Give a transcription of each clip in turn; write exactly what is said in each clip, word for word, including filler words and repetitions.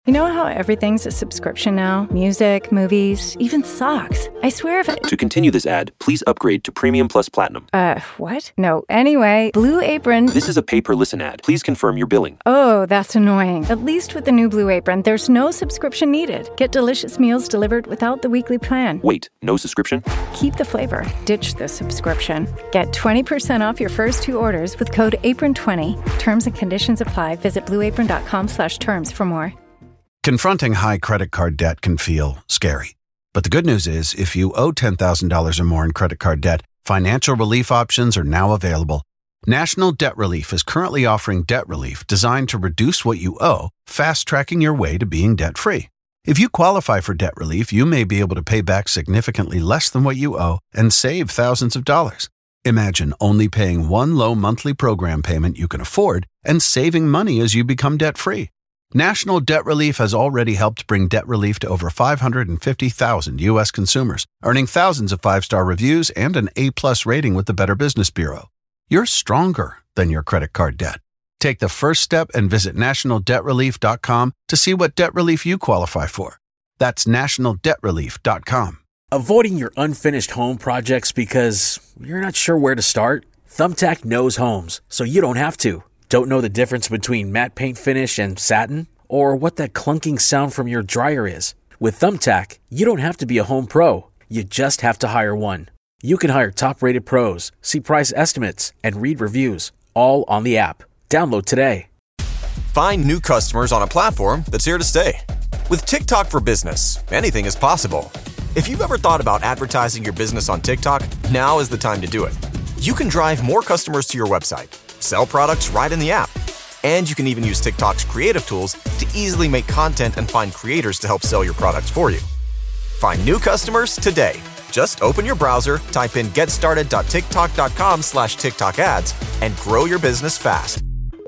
You know how everything's a subscription now? Music, movies, even socks. I swear if it... To continue this ad, please upgrade to Premium Plus Platinum. Uh, what? No. Anyway, Blue Apron... This is a pay-per-listen ad. Please confirm your billing. Oh, that's annoying. At least with the new Blue Apron, there's no subscription needed. Get delicious meals delivered without the weekly plan. Wait, no subscription? Keep the flavor. Ditch the subscription. Get twenty percent off your first two orders with code apron twenty. Terms and conditions apply. Visit blueapron.com slash terms for more. Confronting high credit card debt can feel scary. But the good news is, if you owe ten thousand dollars or more in credit card debt, financial relief options are now available. National Debt Relief is currently offering debt relief designed to reduce what you owe, fast-tracking your way to being debt-free. If you qualify for debt relief, you may be able to pay back significantly less than what you owe and save thousands of dollars. Imagine only paying one low monthly program payment you can afford and saving money as you become debt-free. National Debt Relief has already helped bring debt relief to over five hundred fifty thousand U S consumers, earning thousands of five-star reviews and an A-plus rating with the Better Business Bureau. You're stronger than your credit card debt. Take the first step and visit national debt relief dot com to see what debt relief you qualify for. That's national debt relief dot com. Avoiding your unfinished home projects because you're not sure where to start? Thumbtack knows homes, so you don't have to. Don't know the difference between matte paint finish and satin? Or what that clunking sound from your dryer is? With Thumbtack, you don't have to be a home pro. You just have to hire one. You can hire top-rated pros, see price estimates, and read reviews, all on the app. Download today. Find new customers on a platform that's here to stay. With TikTok for Business, anything is possible. If you've ever thought about advertising your business on TikTok, now is the time to do it. You can drive more customers to your website, sell products right in the app, and you can even use TikTok's creative tools to easily make content and find creators to help sell your products for you. Find new customers today. Just open your browser, type in getstarted.tiktok.com slash TikTok ads, and grow your business fast.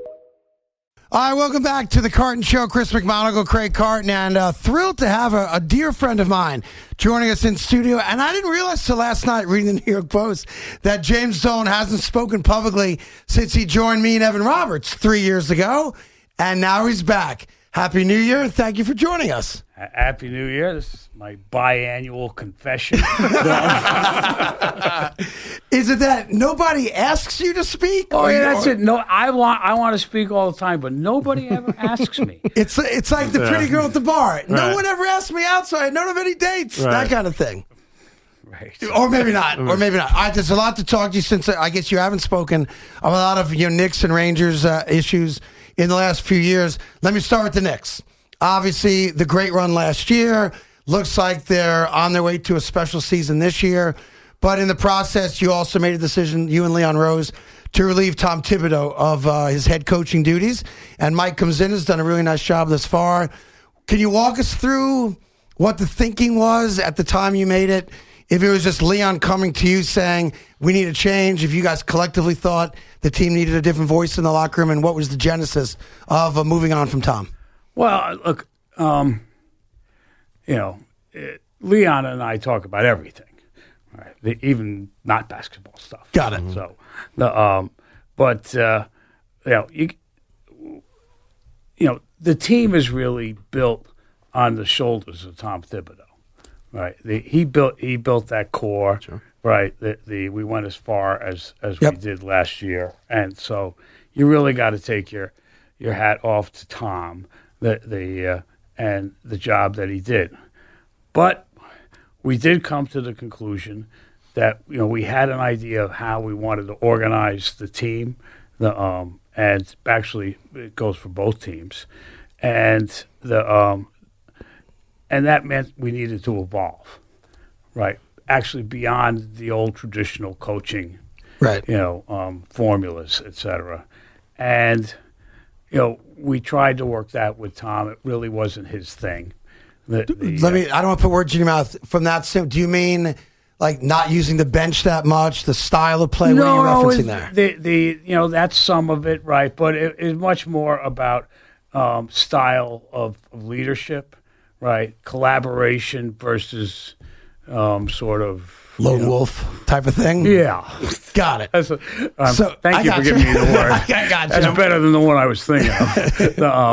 All right, welcome back to the Carton Show. Chris McMonagle, Craig Carton, and uh, thrilled to have a, a dear friend of mine joining us in studio. And I didn't realize till last night reading the New York Post that James Dolan hasn't spoken publicly since he joined me and Evan Roberts three years ago, and now he's back. Happy New Year, and thank you for joining us. Happy New Year. This is my biannual confession. Is it that nobody asks you to speak? Oh, yeah, that's it. No, I want I want to speak all the time, but nobody ever asks me. It's it's like the pretty girl at the bar. No right. one ever asked me out, so I don't have any dates. Right. That kind of thing. Right. Or maybe not. Or maybe not. All right, there's a lot to talk to you since uh, I guess you haven't spoken of a lot of your Knicks and Rangers uh, issues in the last few years. Let me start with the Knicks. Obviously, the great run last year. Looks like they're on their way to a special season this year. But in the process, you also made a decision, you and Leon Rose, to relieve Tom Thibodeau of uh, his head coaching duties. And Mike comes in, has done a really nice job thus far. Can you walk us through what the thinking was at the time you made it? If it was just Leon coming to you saying, we need a change, if you guys collectively thought the team needed a different voice in the locker room, and what was the genesis of uh, moving on from Tom? Well, look, um, you know, it, Leon and I talk about everything, right? The, even not basketball stuff. Got it. So, the um, but uh, you know, you, you know, the team is really built on the shoulders of Tom Thibodeau, right? The, he built he built that core, sure. right? The, the we went as far as as yep. we did last year, and so you really got to take your your hat off to Tom. The the uh, and the job that he did, but we did come to the conclusion that you know we had an idea of how we wanted to organize the team, the um and actually it goes for both teams, and the um and that meant we needed to evolve, right? Actually, beyond the old traditional coaching, right? You know, um, formulas, et cetera, and you know. We tried to work that with Tom. It really wasn't his thing. The, the, Let me. I don't want to put words in your mouth. From that, do you mean like not using the bench that much, the style of play? No, what are you referencing no, there? The the you know that's some of it, right? But it is much more about um, style of, of leadership, right? Collaboration versus um, sort of. Lone you know, wolf type of thing? Yeah. Got it. That's a, um, so, thank I you for you. giving me the word. I got you. That's better than the one I was thinking of. the, um,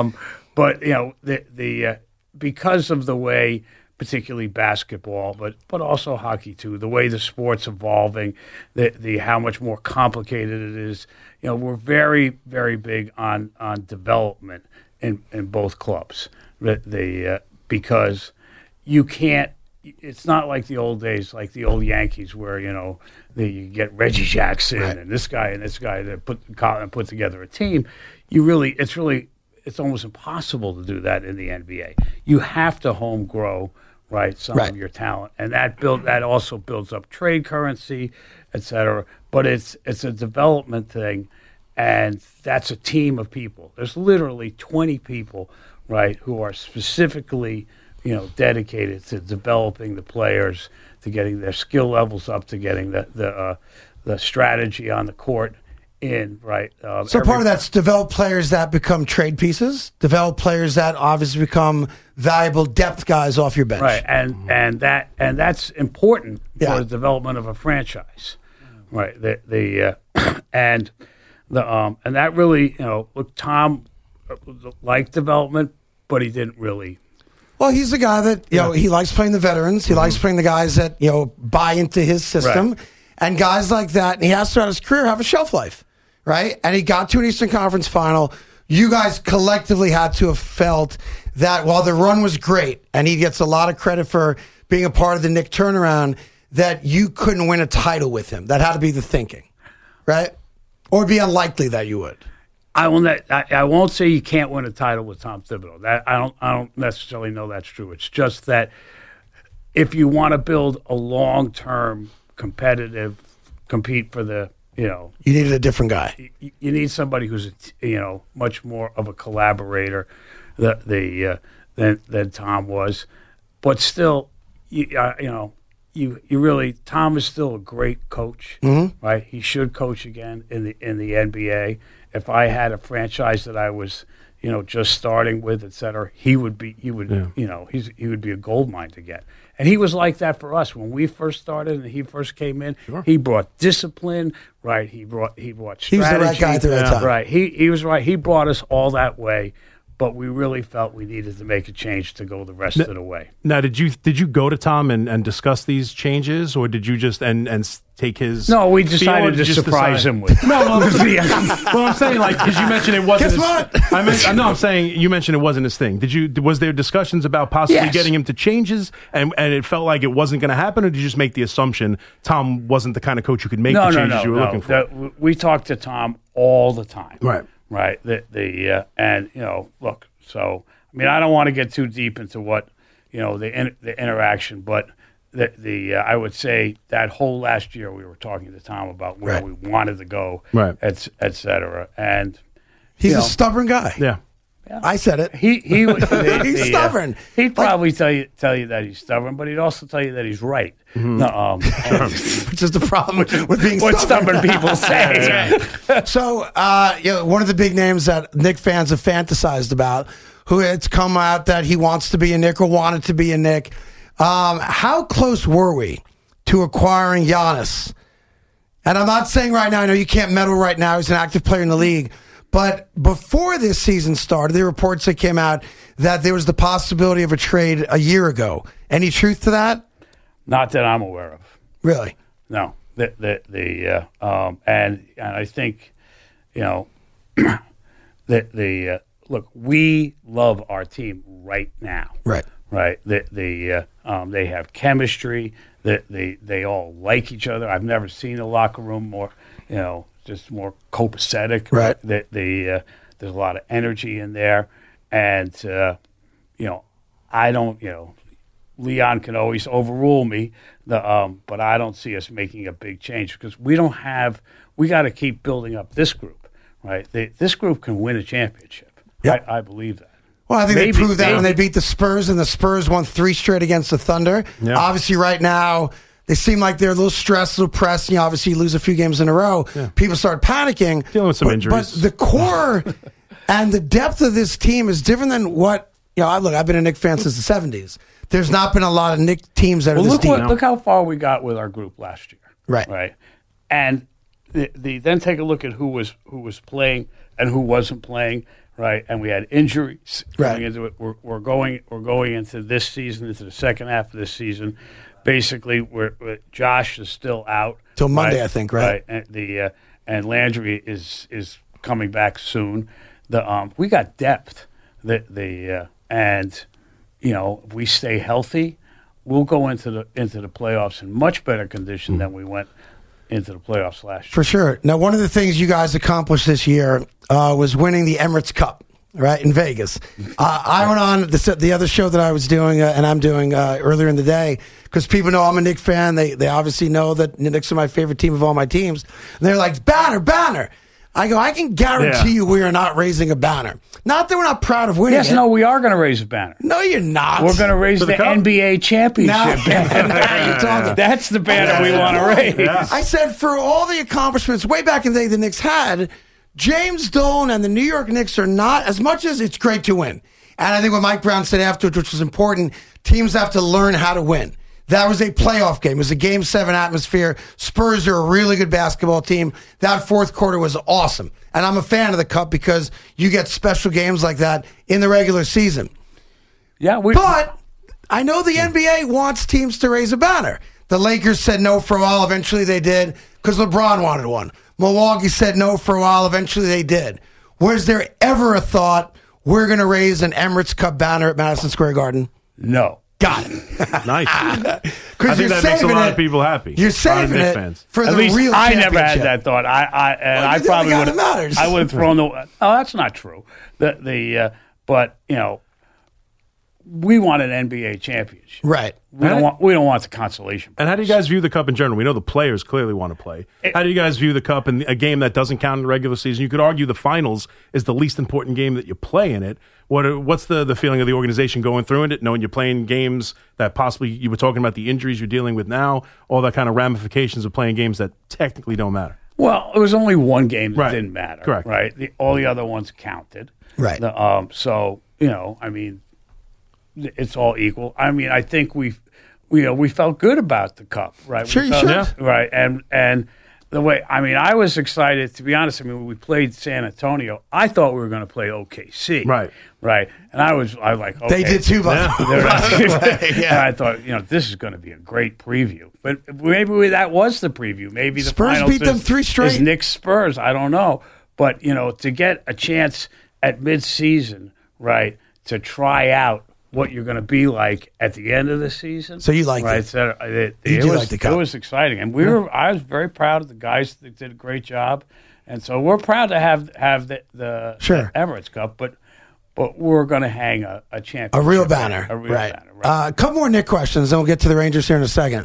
but you know the the uh, because of the way, particularly basketball, but but also hockey too, the way the sport's evolving, the the how much more complicated it is. You know, we're very very big on on development in in both clubs. The, the uh, because you can't. It's not like the old days, like the old Yankees, where you know the, you get Reggie Jackson right. and this guy and this guy that put and put together a team. You really, it's really, it's almost impossible to do that in the N B A. You have to home grow, right, some right. of your talent, and that build that also builds up trade currency, et cetera. But it's it's a development thing, and that's a team of people. There's literally twenty people, right, who are specifically, you know, dedicated to developing the players, to getting their skill levels up, to getting the the uh, the strategy on the court in, right? Um, so every, part of that's develop players that become trade pieces, develop players that obviously become valuable depth guys off your bench, right? And and that and that's important yeah. for the development of a franchise, right? The the uh, and the um and that really, you know, look, Tom liked development, but he didn't really. Well, he's a guy that, you yeah. know, he likes playing the veterans. He mm-hmm. likes playing the guys that, you know, buy into his system. Right. And guys like that, and he has throughout his career have a shelf life, right? And he got to an Eastern Conference final. You guys collectively had to have felt that while the run was great, and he gets a lot of credit for being a part of the Knick turnaround, that you couldn't win a title with him. That had to be the thinking, right? Or it'd be unlikely that you would. I will not, I, I won't say you can't win a title with Tom Thibodeau. That I don't I don't necessarily know that's true. It's just that if you want to build a long term competitive, compete for the, you know, you needed a different guy. You, you need somebody who's, you know, much more of a collaborator, the the uh, than than Tom was, but still, you uh, you know. You you really Tom is still a great coach, mm-hmm. right? He should coach again in the in the N B A. If I had a franchise that I was, you know, just starting with, et cetera, he would be he would yeah. you know he's he would be a gold mine to get. And he was like that for us when we first started and he first came in. Sure. He brought discipline, right? He brought he brought strategy, he was the right guy at the right time, right? He he was right. He brought us all that way. But we really felt we needed to make a change to go the rest now, of the way. Now, did you did you go to Tom and, and discuss these changes, or did you just and, and take his? No, we decided to surprise decide? him with. No, well, well, I'm saying like because you mentioned it wasn't. Guess his, what? I mean, no, I'm saying you mentioned it wasn't his thing. Did you? Was there discussions about possibly yes. getting him to changes, and and it felt like it wasn't going to happen, or did you just make the assumption Tom wasn't the kind of coach who could make no, the changes no, no, you were no. looking for? The, we talked to Tom all the time. Right. Right. The the uh, and you know look. So, I mean, I don't want to get too deep into what, you know, the in, the interaction, but the the uh, I would say that whole last year we were talking to Tom about where right. we wanted to go, right. et, et cetera. And he's you know, a stubborn guy. Yeah. Yeah. I said it. He he the, he's the, stubborn. Uh, he'd probably like, tell you tell you that he's stubborn, but he'd also tell you that he's right. Mm-hmm. No, um, which is the problem with being what stubborn. stubborn people say. So, uh, you know, one of the big names that Knick fans have fantasized about, who it's come out that he wants to be a Knick or wanted to be a Knick. Um, how close were we to acquiring Giannis? And I'm not saying right now, I know you can't meddle right now. He's an active player in the league. But before this season started, there were reports that came out that there was the possibility of a trade a year ago. Any truth to that? Not that I'm aware of. Really? No. The the the uh, um, and and I think, you know, the the uh, look, we love our team right now. Right. Right. The the uh, um, they have chemistry. That they they all like each other. I've never seen a locker room more, you know, just more copacetic. Right. That the uh, there's a lot of energy in there, and uh, you know, I don't, you know, Leon can always overrule me, the um, but I don't see us making a big change because we don't have. We got to keep building up this group, right? They, this group can win a championship. Yep. I, I believe that. Well, I think maybe, they proved that maybe. when they beat the Spurs, and the Spurs won three straight against the Thunder. Yeah. Obviously, right now, they seem like they're a little stressed, a little pressed. You know, obviously, you lose a few games in a row. Yeah. People start panicking. Dealing with some but, injuries. But the core and the depth of this team is different than what, you know, I look, I've been a Knick fan since the seventies. There's not been a lot of Knick teams that well, are this look deep. What, look how far we got with our group last year. Right. Right. And the, the then take a look at who was who was playing and who wasn't playing. right? And we had injuries Right. going into it. We're, we're going we're going into this season, into the second half of this season. Basically, we're, we're Josh is still out Till Monday, right? I think, right? Right, and the uh, and Landry is is coming back soon. The um, we got depth. The the uh, and you know if we stay healthy, we'll go into the into the playoffs in much better condition than we went into the playoffs last year. For sure. Now, one of the things you guys accomplished this year uh, was winning the Emirates Cup, right, in Vegas. Uh, I went on the, the other show that I was doing, uh, and I'm doing uh, earlier in the day, because people know I'm a Knicks fan. They they obviously know that the Knicks are my favorite team of all my teams. And they're like, banner, banner. I go, I can guarantee Yeah. you we are not raising a banner. Not that we're not proud of winning Yes, it. no, we are going to raise a banner. No, you're not. We're going to raise For the the, cup? N B A championship Now, banner. now you're talking. That's the banner we want to raise. Yeah. I said for all the accomplishments way back in the day the Knicks had, James Dolan and the New York Knicks are not, as much as it's great to win. And I think what Mike Brown said afterwards, which was important, teams have to learn how to win. That was a playoff game. It was a game seven atmosphere. Spurs are a really good basketball team. That fourth quarter was awesome. And I'm a fan of the Cup because you get special games like that in the regular season. Yeah, we. But I know the N B A wants teams to raise a banner. The Lakers said no for a while. Eventually they did because LeBron wanted one. Milwaukee said no for a while. Eventually they did. Was there ever a thought we're going to raise an Emirates Cup banner at Madison Square Garden? No. Got it. Nice. I Because think that makes a lot of people happy. You're A lot of saving Knicks it fans. for At the least real I never had championship. that thought. I, I and Well, I you're the probably only guy would that matters. I would have thrown the. Oh, that's not true. The the uh, but you know, we want an N B A championship. Right. We don't want we don't want the consolation. And how do you guys view the Cup in general? We know the players clearly want to play. How do you guys view the Cup in a game that doesn't count in the regular season? You could argue the finals is the least important game that you play in it. What are, what's the, the feeling of the organization going through in it, knowing you're playing games that possibly you were talking about the injuries you're dealing with now, all that kind of ramifications of playing games that technically don't matter? Well, it was only one game that Right. didn't matter. Correct. Right. The, all the other ones counted. Right. The, um, so you know, I mean, it's all equal. I mean, I think we, we, you know, we felt good about the Cup, right? Sure, We you felt- should. Right, and and the way, I mean, I was excited, to be honest. I mean, when we played San Antonio, I thought we were going to play O K C, Right. right, and I was, I was like, okay. They did too, by Yeah. the They're not- way. And Yeah. I thought, you know, this is going to be a great preview. But maybe we, that was the preview. Maybe the Spurs finals beat them is, three straight. is Knicks Spurs. I don't know. But, you know, to get a chance at midseason, right, to try out what you're going to be like at the end of the season. So you liked right, it. So it, You it do was, like the Cup. It was exciting. And we were, I was very proud of the guys that did a great job. And so we're proud to have have the, the, Sure. the Emirates Cup, but but we're going to hang a, a championship. A real banner. A real right. banner, right. Uh, a couple more Nick questions, then we'll get to the Rangers here in a second.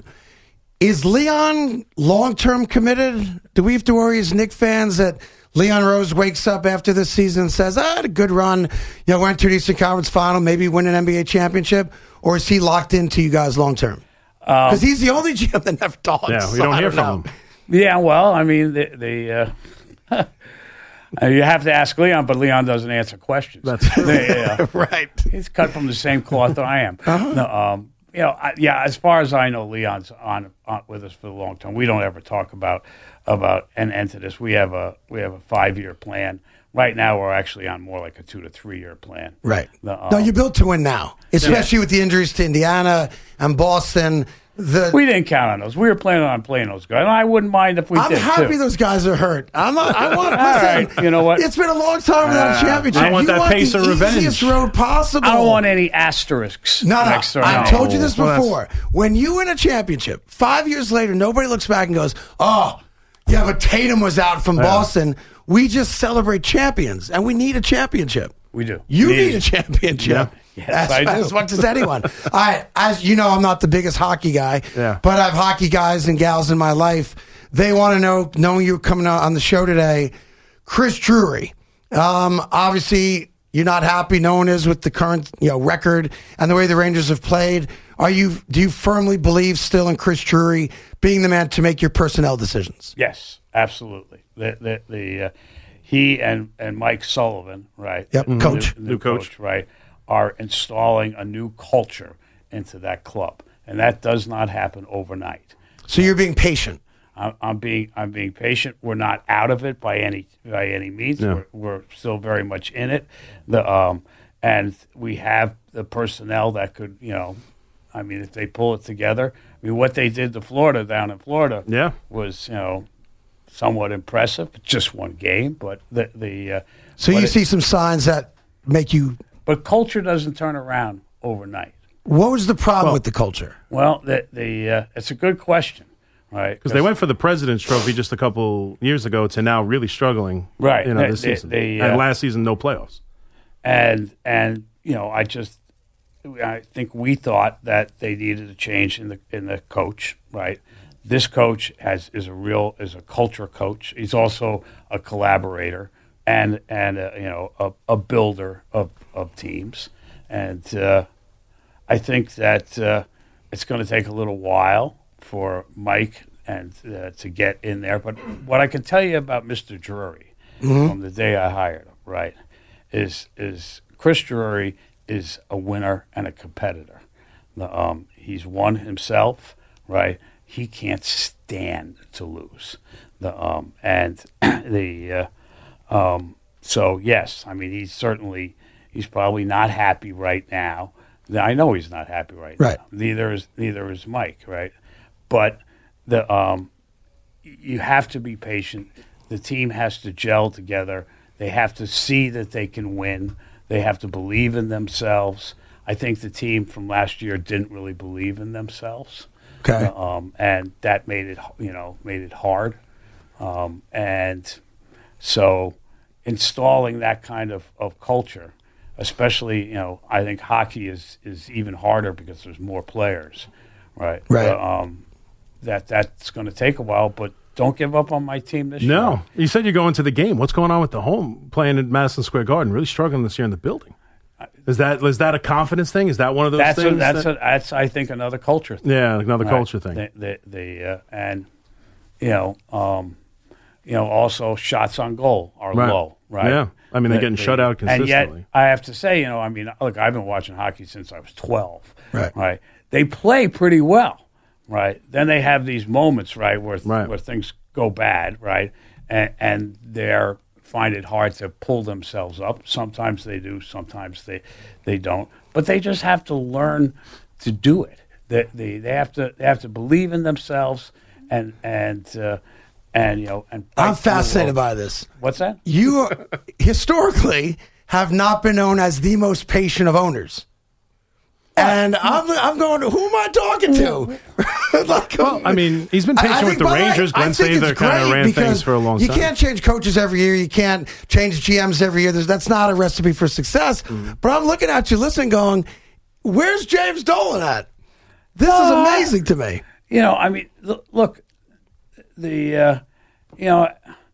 Is Leon long-term committed? Do we have to worry as Knick fans that Leon Rose wakes up after this season and says, I had a good run, you know, went to the Eastern Conference Final, maybe win an N B A championship? Or is he locked into you guys long-term? Because he's the only G M that never talks. Yeah, we so don't I hear know. from him. Yeah, well, I mean, the, the uh, you have to ask Leon, but Leon doesn't answer questions. That's true. They, uh, Right. he's cut from the same cloth that I am. No, um, you know, I, yeah. As far as I know, Leon's on, on with us for the long term. We don't ever talk about about an end to this. We have a we have a five year plan. Right now, we're actually on more like a two to three year plan. Right. The, um, no, you're built to win now, especially with the injuries to Indiana and Boston. The We didn't count on those. We were planning on playing those guys, and I wouldn't mind if we I'm did happy too. those guys are hurt. I'm not. I want. All listen, right, you know what? It's been a long time without a championship. I want you that want pace the of revenge. easiest road possible. I don't want any asterisks. No, no. next to our I've name. told you this Well, that's- before. When you win a championship, five years later, nobody looks back and goes, "Oh, yeah, but Tatum was out from Boston." We just celebrate champions, and we need a championship. We do. You We need need a it. championship. Yes, as, I do. as much as anyone. All right, as you know, I'm not the biggest hockey guy, Yeah. but I have hockey guys and gals in my life. They want to know, knowing you coming on the show today, Chris Drury. Um, obviously, you're not happy. No one is with the current, you know, record and the way the Rangers have played. Are you? Do you firmly believe still in Chris Drury being the man to make your personnel decisions? Yes, absolutely. The the, the uh, he and, and Mike Sullivan, right? Yep, the coach. new, New coach. right? Are installing a new culture into that club, and that does not happen overnight. So you're being patient. I'm, I'm being I'm being patient. We're not out of it by any by any means. Yeah. We're, we're still very much in it. The um and we have the personnel that could, you know, I mean, if they pull it together. I mean, what they did to Florida down in Florida Yeah. was, you know, somewhat impressive. Just one game, but the the uh, So but you it- see some signs that make you. but culture doesn't turn around overnight. What was the problem Well- with the culture? Well, the the uh, it's a good question, right? Because they went for the President's Trophy just a couple years ago to now really struggling. Right. You know, They- this they- season. they, and uh, last season, no playoffs. and and you know, I just I think we thought that they needed a change in the in the coach, right? This coach has is a real is a culture coach. He's also a collaborator and and a, you know a, a builder of, of teams, and uh, I think that uh, it's going to take a little while for Mike and uh, to get in there. But what I can tell you about Mister Drury from the day I hired him, right, is is Chris Drury is a winner and a competitor. The, um, he's won himself, right? He can't stand to lose. The um, and the uh, um, so yes, I mean he's certainly he's probably not happy right now. I know he's not happy right, Right. now. Neither is neither is Mike, right? But the um, you have to be patient. The team has to gel together. They have to see that they can win. They have to believe in themselves. I think the team from last year didn't really believe in themselves. Okay. Um, and that made it, you know, made it hard. Um, and so installing that kind of, of culture, especially, you know, I think hockey is, is even harder because there's more players, right? Right. Uh, um, that that's going to take a while, but don't give up on my team this year. No. You said you're going to the game. What's going on with the home playing at Madison Square Garden? Really struggling this year in the building. Is that is that a confidence thing? Is that one of those That's a, things? that's that- a, that's I think another culture thing. yeah, another Right. culture thing. The, the, the uh, and you know, um, you know, also shots on goal are Right. low, right? Yeah. I mean, they're The- getting the- shut out And yet, consistently. I have to say, you know, I mean, look, I've been watching hockey since I was twelve, Right. Right? They play pretty well, right? Then they have these moments, right, where Right. where things go bad, right, and and they're find it hard to pull themselves up. Sometimes they do, sometimes they they don't. But they just have to learn to do it. They they, they have to they have to believe in themselves and and uh, and you know and I'm fight through the fascinated road. by this. What's that? You historically have not been known as the most patient of owners. And I'm, I'm going, who am I talking to? like, Well, I mean, he's been I- I patient think, with the by way, Rangers. I Glenn think it's Sather kind of great ran because things for a long you time. You can't change coaches every year. You can't change G Ms every year. There's, that's not a recipe for success. Mm. But I'm looking at you, listening, going, where's James Dolan at? This is Uh, amazing to me. You know, I mean, l- look, the uh, you know,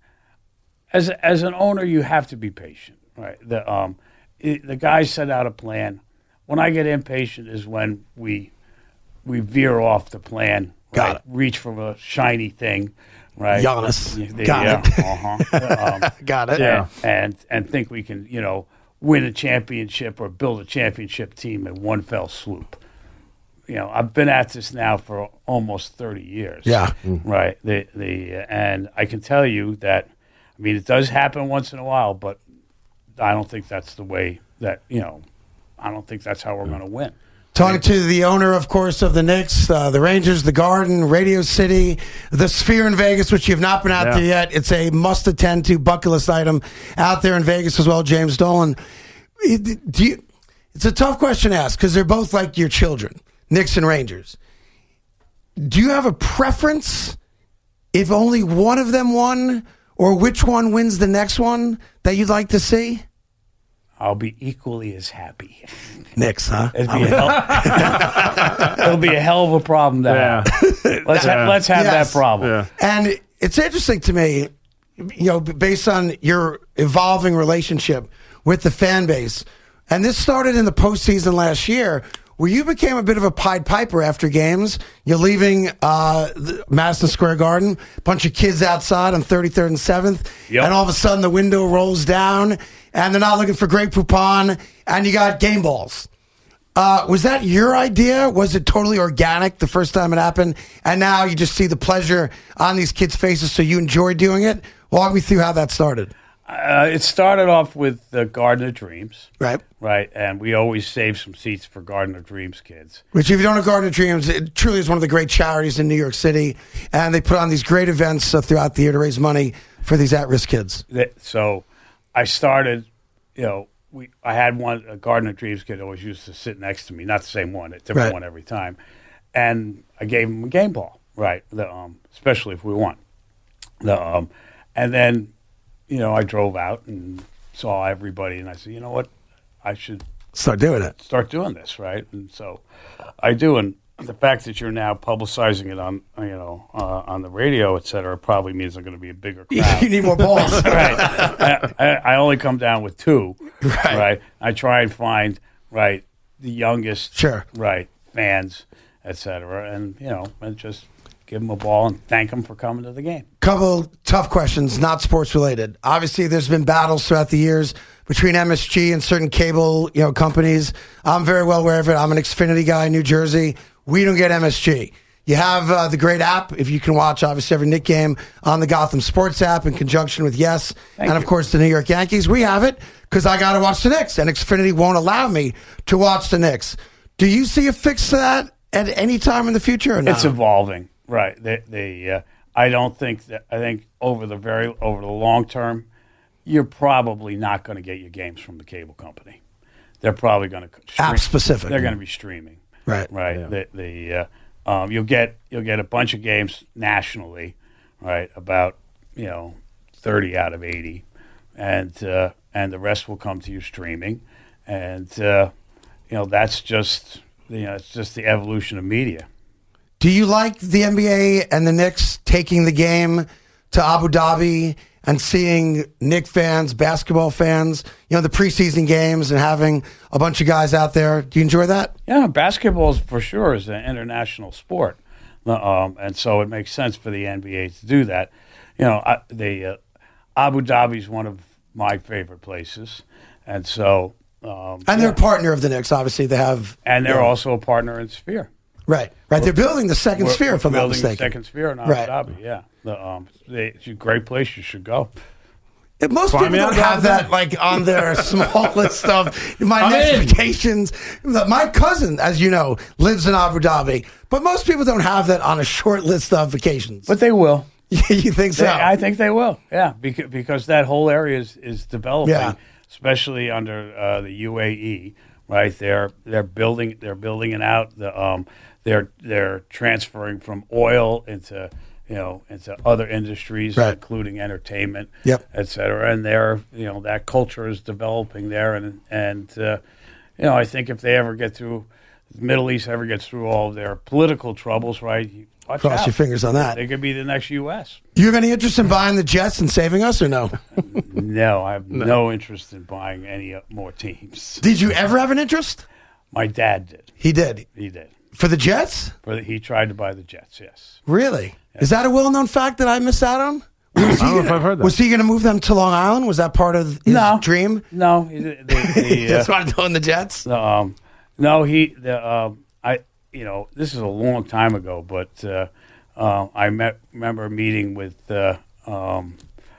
as as an owner, you have to be patient, right? The um, it, the guys set out a plan. When I get impatient is when we we veer off the plan, Got right? it. Reach for a shiny thing, right? Giannis. The- Got yeah, it. uh-huh. um, Got it. and, and and think we can, you know, win a championship or build a championship team in one fell swoop. You know, I've been at this now for almost thirty years. Yeah. Right. The the and I can tell you that. I mean, it does happen once in a while, but I don't think that's the way that you know. I don't think that's how we're going to win. Talking to the owner, of course, of the Knicks, uh, the Rangers, the Garden, Radio City, the Sphere in Vegas, which you've not been out Yeah. there yet. It's a must-attend to bucket list item out there in Vegas as well, James Dolan. It- Do you, it's a tough question to ask because they're both like your children, Knicks and Rangers. Do you have a preference if only one of them won or which one wins the next one that you'd like to see? I'll be equally as happy. Knicks, huh? It'd be a hell, it'll be a hell of a problem to Yeah. have. Let's ha- Yeah. let's have Yes. that problem. Yeah. And it's interesting to me, you know, based on your evolving relationship with the fan base, and this started in the postseason last year, where you became a bit of a Pied Piper after games. You're leaving uh, the Madison Square Garden, bunch of kids outside on thirty-third and seventh, Yep. and all of a sudden the window rolls down, and they're not looking for Greg Poupon, and you got game balls. Uh, was that your idea? Was it totally organic the first time it happened? And now you just see the pleasure on these kids' faces, so you enjoy doing it? Walk me through how that started. Uh, it started off with the Garden of Dreams. Right. Right, and we always save some seats for Garden of Dreams kids. Which, if you don't know Garden of Dreams, it truly is one of the great charities in New York City. And they put on these great events uh, throughout the year to raise money for these at-risk kids. That, so I started, you know, we I had one, a Garden of Dreams kid always used to sit next to me. Not the same one, a different Right. one every time. And I gave him a game ball, right, the, um, especially if we won. The, um, and then, you know, I drove out and saw everybody, and I said, you know what, I should Start doing it. start doing this, right? And so I do, and the fact that you're now publicizing it on, you know, uh, on the radio, et cetera, probably means I'm going to be a bigger crowd. You need more balls. Right. I, I, I only come down with two, Right. right? I try and find, right, the youngest, Sure. right, fans, et cetera, and, you know, and just give them a ball and thank them for coming to the game. Couple tough questions, not sports related. Obviously, there's been battles throughout the years between M S G and certain cable, you know, companies. I'm very well aware of it. I'm an Xfinity guy in New Jersey. We don't get M S G. You have uh, the great app, if you can watch, obviously, every Knick game on the Gotham Sports app in conjunction with Yes, Thank and, of you. course, the New York Yankees. We have it because I got to watch the Knicks, and Xfinity won't allow me to watch the Knicks. Do you see a fix to that at any time in the future or not? It's evolving, right? They, they, uh, I don't think that. I think over the very over the long term, you're probably not going to get your games from the cable company. They're probably going to App specific. They're going to be streaming, Right. Right. Yeah. The, the uh, um, you'll get you'll get a bunch of games nationally, right? About you know thirty out of eighty, and uh, and the rest will come to you streaming, and uh, you know that's just you know it's just the evolution of media. Do you like the N B A and the Knicks taking the game to Abu Dhabi and seeing Knicks fans, basketball fans, you know, the preseason games and having a bunch of guys out there? Do you enjoy that? Yeah, basketball for sure is an international sport, um, and so it makes sense for the N B A to do that. You know, I, the uh, Abu Dhabi is one of my favorite places, and so um, And they're a partner of the Knicks, obviously. They have. and they're you know, also a partner in Sphere. Right, right. They're building the second We're- sphere, we're if I'm not building the mistaken. second Sphere in Abu Right. Dhabi. Yeah, the, um, they, it's a great place. You should go. If Most Fly people me out don't to have Abu that like on their small list of my I'm next in. vacations. My cousin, as you know, lives in Abu Dhabi, but most people don't have that on a short list of vacations. But they will. You think so? They- I think they will. Yeah, because, because that whole area is, is developing, Yeah. especially under uh, the U A E. Right, they're they're building they're building it out. The um, they're they're transferring from oil into you know into other industries, Right. including entertainment, Yep. et cetera. And they're you know that culture is developing there, and and uh, you know I think if they ever get through the Middle East ever gets through all of their political troubles, right? you- Watch Cross out. your fingers on that. They could be the next U S Do you have any interest in buying the Jets and saving us, or no? No, I have no. interest in buying any uh, more teams. Did you ever have an interest? My dad did. He did. He did. For the Jets? But he tried to buy the Jets. Yes. Really? Is that a well-known fact that I missed out on? Was I don't know if I've heard that. Was he going to move them to Long Island? Was that part of his No. dream? No. He, the, the, He uh, just wanted to own the Jets? Um, no, he. The um, I. You know, this is a long time ago, but uh, uh, I met, remember meeting with. Uh, um,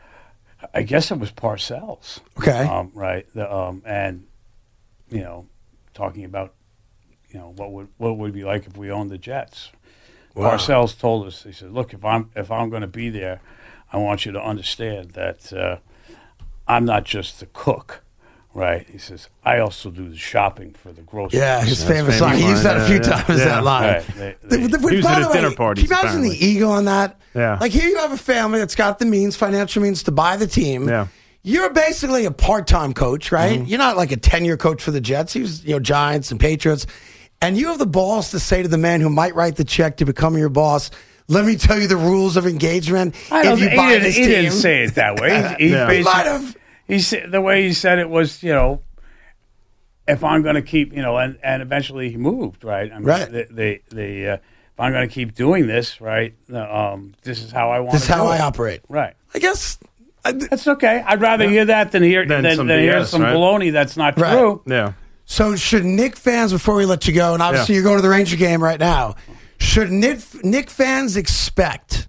I guess it was Parcells. Okay. Um, right. The, um, and you know, talking about you know what would what would it be like if we owned the Jets. Wow. Parcells told us. He said, "Look, if I'm if I'm going to be there, I want you to understand that uh, I'm not just the cook." Right, he says. I also do the shopping for the groceries. Yeah, his That's famous famous line. He used line, that a few yeah, times, yeah. that line. Right, they- The- they- the- He was by at the his way, dinner parties, Can you imagine apparently. the ego on that? Yeah. Like, here you have a family that's got the means, financial means to buy the team. Yeah. You're basically a part-time coach, right? Mm-hmm. You're not like a ten-year coach for the Jets. He was, you know, Giants and Patriots. And you have the balls to say to the man who might write the check to become your boss, let me tell you the rules of engagement. I don't if you think- buy he, didn't, this he team. didn't say it that way. He, he Yeah. He basically- might have. He said the way he said it was, you know, if I'm going to keep, you know, and, and eventually he moved, right? I mean, Right. The, the, the, uh, if I'm going to keep doing this, right? Um, this is how I want. This is to how do I it. operate. Right. I guess. I, That's okay. I'd rather hear that than hear Than than, some than B hear S, some right? baloney that's not Right. true. Yeah. So should Knick fans, before we let you go, and obviously Yeah. you're going to the Ranger game right now, should Knick, Knick fans expect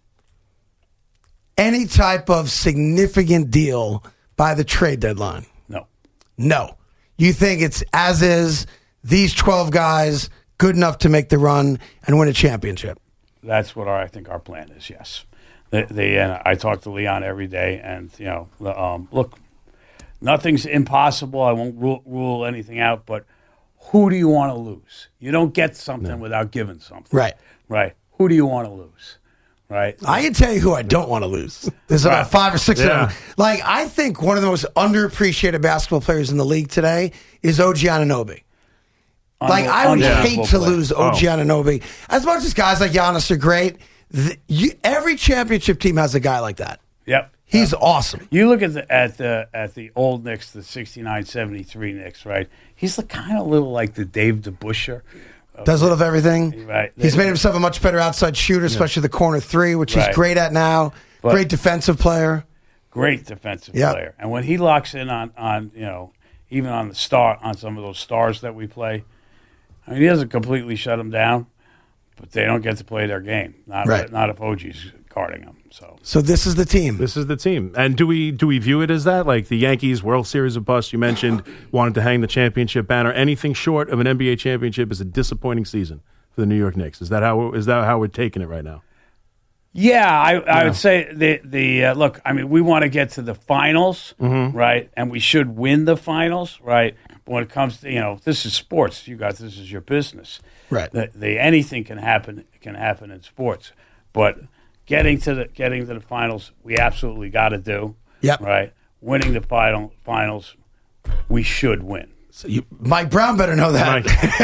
any type of significant deal by the trade deadline? No. No. You think it's as is, these twelve guys, good enough to make the run and win a championship? That's what our, I think our plan is, yes. The, the, and I talk to Leon every day, and, you know, the, um, look, nothing's impossible. I won't rule, rule anything out, but who do you want to lose? You don't get something no. without giving something. Right. Right. Who do you want to lose? Right. I can tell you who I don't want to lose. There's about five or six yeah. of them. Like, I think one of the most underappreciated basketball players in the league today is O G Anunoby. Like, I would hate to lose O G oh. Anunoby. As much as guys like Giannis are great, the, you, every championship team has a guy like that. Yep. He's yep. awesome. You look at the at the at the old Knicks, the sixty-nine seventy-three Knicks, right? He's the kind of little like the Dave DeBusschere. Does a little of everything. Right. He's made himself a much better outside shooter, especially the corner three, which right. he's great at now. But great defensive player. Great defensive yep. player. And when he locks in on, on, you know, even on the star on some of those stars that we play, I mean, he doesn't completely shut them down, but they don't get to play their game. Not right. not if O G's guarding them. So So this is the team. This is the team. And do we do we view it as that? Like the Yankees World Series of bust, you mentioned, wanted to hang the championship banner. Anything short of an N B A championship is a disappointing season for the New York Knicks. Is that how is that how we're taking it right now? Yeah, I, I yeah. would say the the uh, look. I mean, we want to get to the finals, mm-hmm. right? And we should win the finals, right? But when it comes to, you know, this is sports. You guys, this is your business, right? The, the anything can happen can happen in sports, but getting to the getting to the finals, we absolutely got to do. Yep. Right. Winning the final finals, we should win. So you, Mike Brown better know that.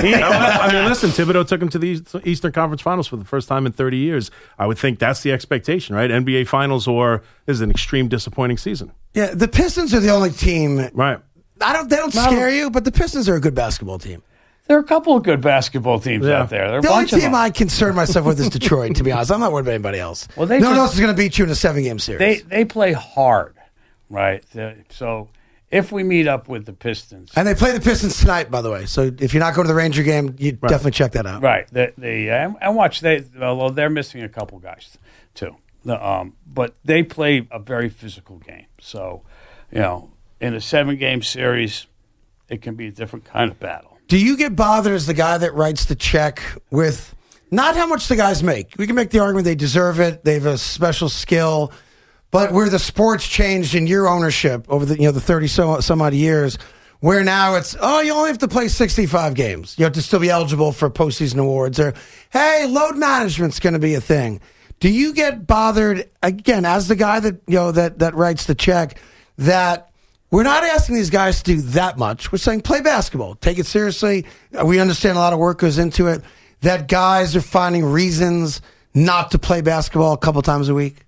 I mean, listen, Thibodeau took him to the Eastern Conference Finals for the first time in thirty years. I would think that's the expectation, right? N B A Finals, or this is an extreme disappointing season. Yeah, the Pistons are the only team. Right. I don't. They don't Not scare you, but the Pistons are a good basketball team. There are a couple of good basketball teams yeah. out there. There are the a only bunch of team them. I concern myself with is Detroit, to be honest. I'm not worried about anybody else. Well, they no one just, else is going to beat you in a seven-game series. They they play hard, right? So if we meet up with the Pistons, and they play the Pistons tonight, by the way. So if you're not going to the Ranger game, you right. definitely check that out. right? The the uh, and watch they although they're missing a couple guys too. The, um, but they play a very physical game. So you know, in a seven-game series, it can be a different kind of battle. Do you get bothered as the guy that writes the check with not how much the guys make? We can make the argument they deserve it. They have a special skill. But where the sport's changed in your ownership over the you know the thirty so, some odd years, where now it's, oh, you only have to play sixty-five games. You have to still be eligible for postseason awards. Or, hey, load management's going to be a thing. Do you get bothered, again, as the guy that you know that, that writes the check, that we're not asking these guys to do that much. We're saying play basketball. Take it seriously. We understand a lot of work goes into it. That guys are finding reasons not to play basketball a couple times a week.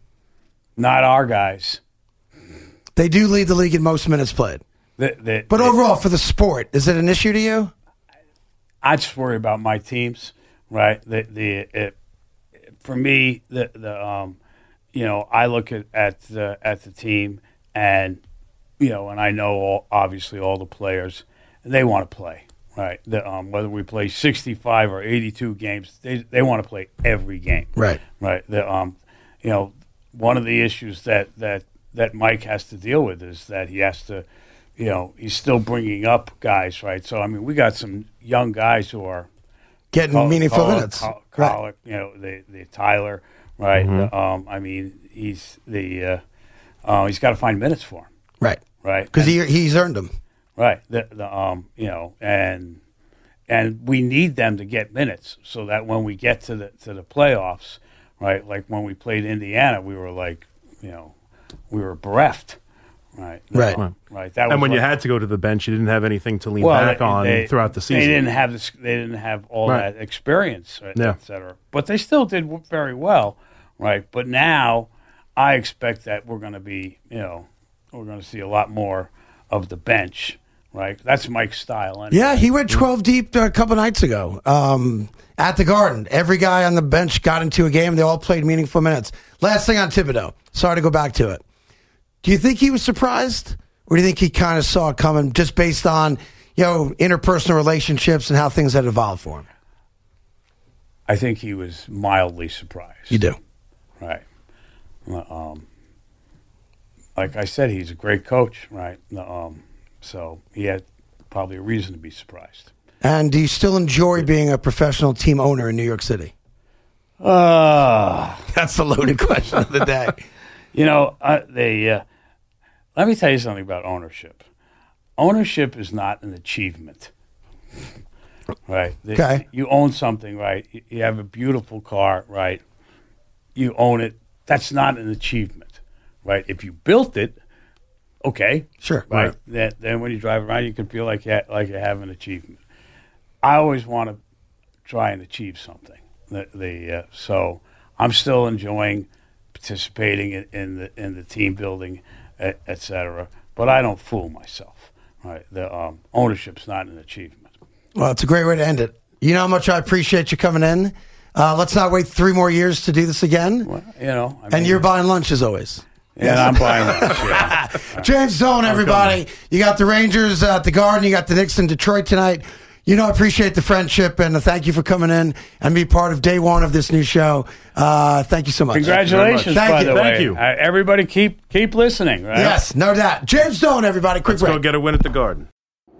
Not our guys. They do lead the league in most minutes played. The, the, but the, overall, for the sport, is it an issue to you? I just worry about my teams, right? The the it, for me, the the um, you know, I look at, at the at the team, and you know, and I know all, obviously all the players, and they want to play, right? The, um, whether we play sixty-five or eighty-two games, they they want to play every game, right? Right. The um, you know, one of the issues that that that Mike has to deal with is that he has to. You know, he's still bringing up guys, right? So, I mean, we got some young guys who are getting call, meaningful call, minutes. Call, right. Call, you know, the the Tyler, right? Mm-hmm. Um, I mean, he's the uh, uh, he's got to find minutes for him, right? Right, because he he's earned them, right? The the um, you know, and and we need them to get minutes so that when we get to the to the playoffs, right? Like when we played Indiana, we were like, you know, we were bereft. Right, right, um, right. That was and when like, you had to go to the bench, you didn't have anything to lean well, back they, on they, throughout the season. They didn't have this. They didn't have all right. that experience, right, yeah. et cetera. But they still did very well, right? But now, I expect that we're going to be, you know, we're going to see a lot more of the bench, right? That's Mike's style. Anyway. Yeah, he went twelve deep a couple nights ago um, at the Garden. Every guy on the bench got into a game. They all played meaningful minutes. Last thing on Thibodeau. Sorry to go back to it. Do you think he was surprised? Or do you think he kind of saw it coming just based on, you know, interpersonal relationships and how things had evolved for him? I think he was mildly surprised. You do. Right. Um, like I said, he's a great coach, right? Um, so he had probably a reason to be surprised. And do you still enjoy being a professional team owner in New York City? Uh, That's the loaded question of the day. You know, uh, they. Uh, let me tell you something about ownership. Ownership is not an achievement, right? They, Okay. You own something, right? You have a beautiful car, right? You own it. That's not an achievement, right? If you built it, okay, Sure. right? Right. Then, then when you drive around, you can feel like you ha- like you have an achievement. I always want to try and achieve something. The, the uh, so I'm still enjoying participating in, in the in the team building, et, et cetera. But I don't fool myself. Right, the um, ownership's not an achievement. Well, it's a great way to end it. You know how much I appreciate you coming in. Uh, let's not wait three more years to do this again. Well, you know, I and mean, you're buying lunch as always. Yeah, I'm buying lunch. Yeah. James Zone, everybody. You got the Rangers at the Garden. You got the Knicks in Detroit tonight. You know, I appreciate the friendship, and uh, thank you for coming in and be part of day one of this new show. Uh, thank you so much. Congratulations, thank by you. the Thank way. you. Uh, everybody keep keep listening, right? Yes, no doubt. James Zone, everybody. Quick Let's break. go get a win at the Garden.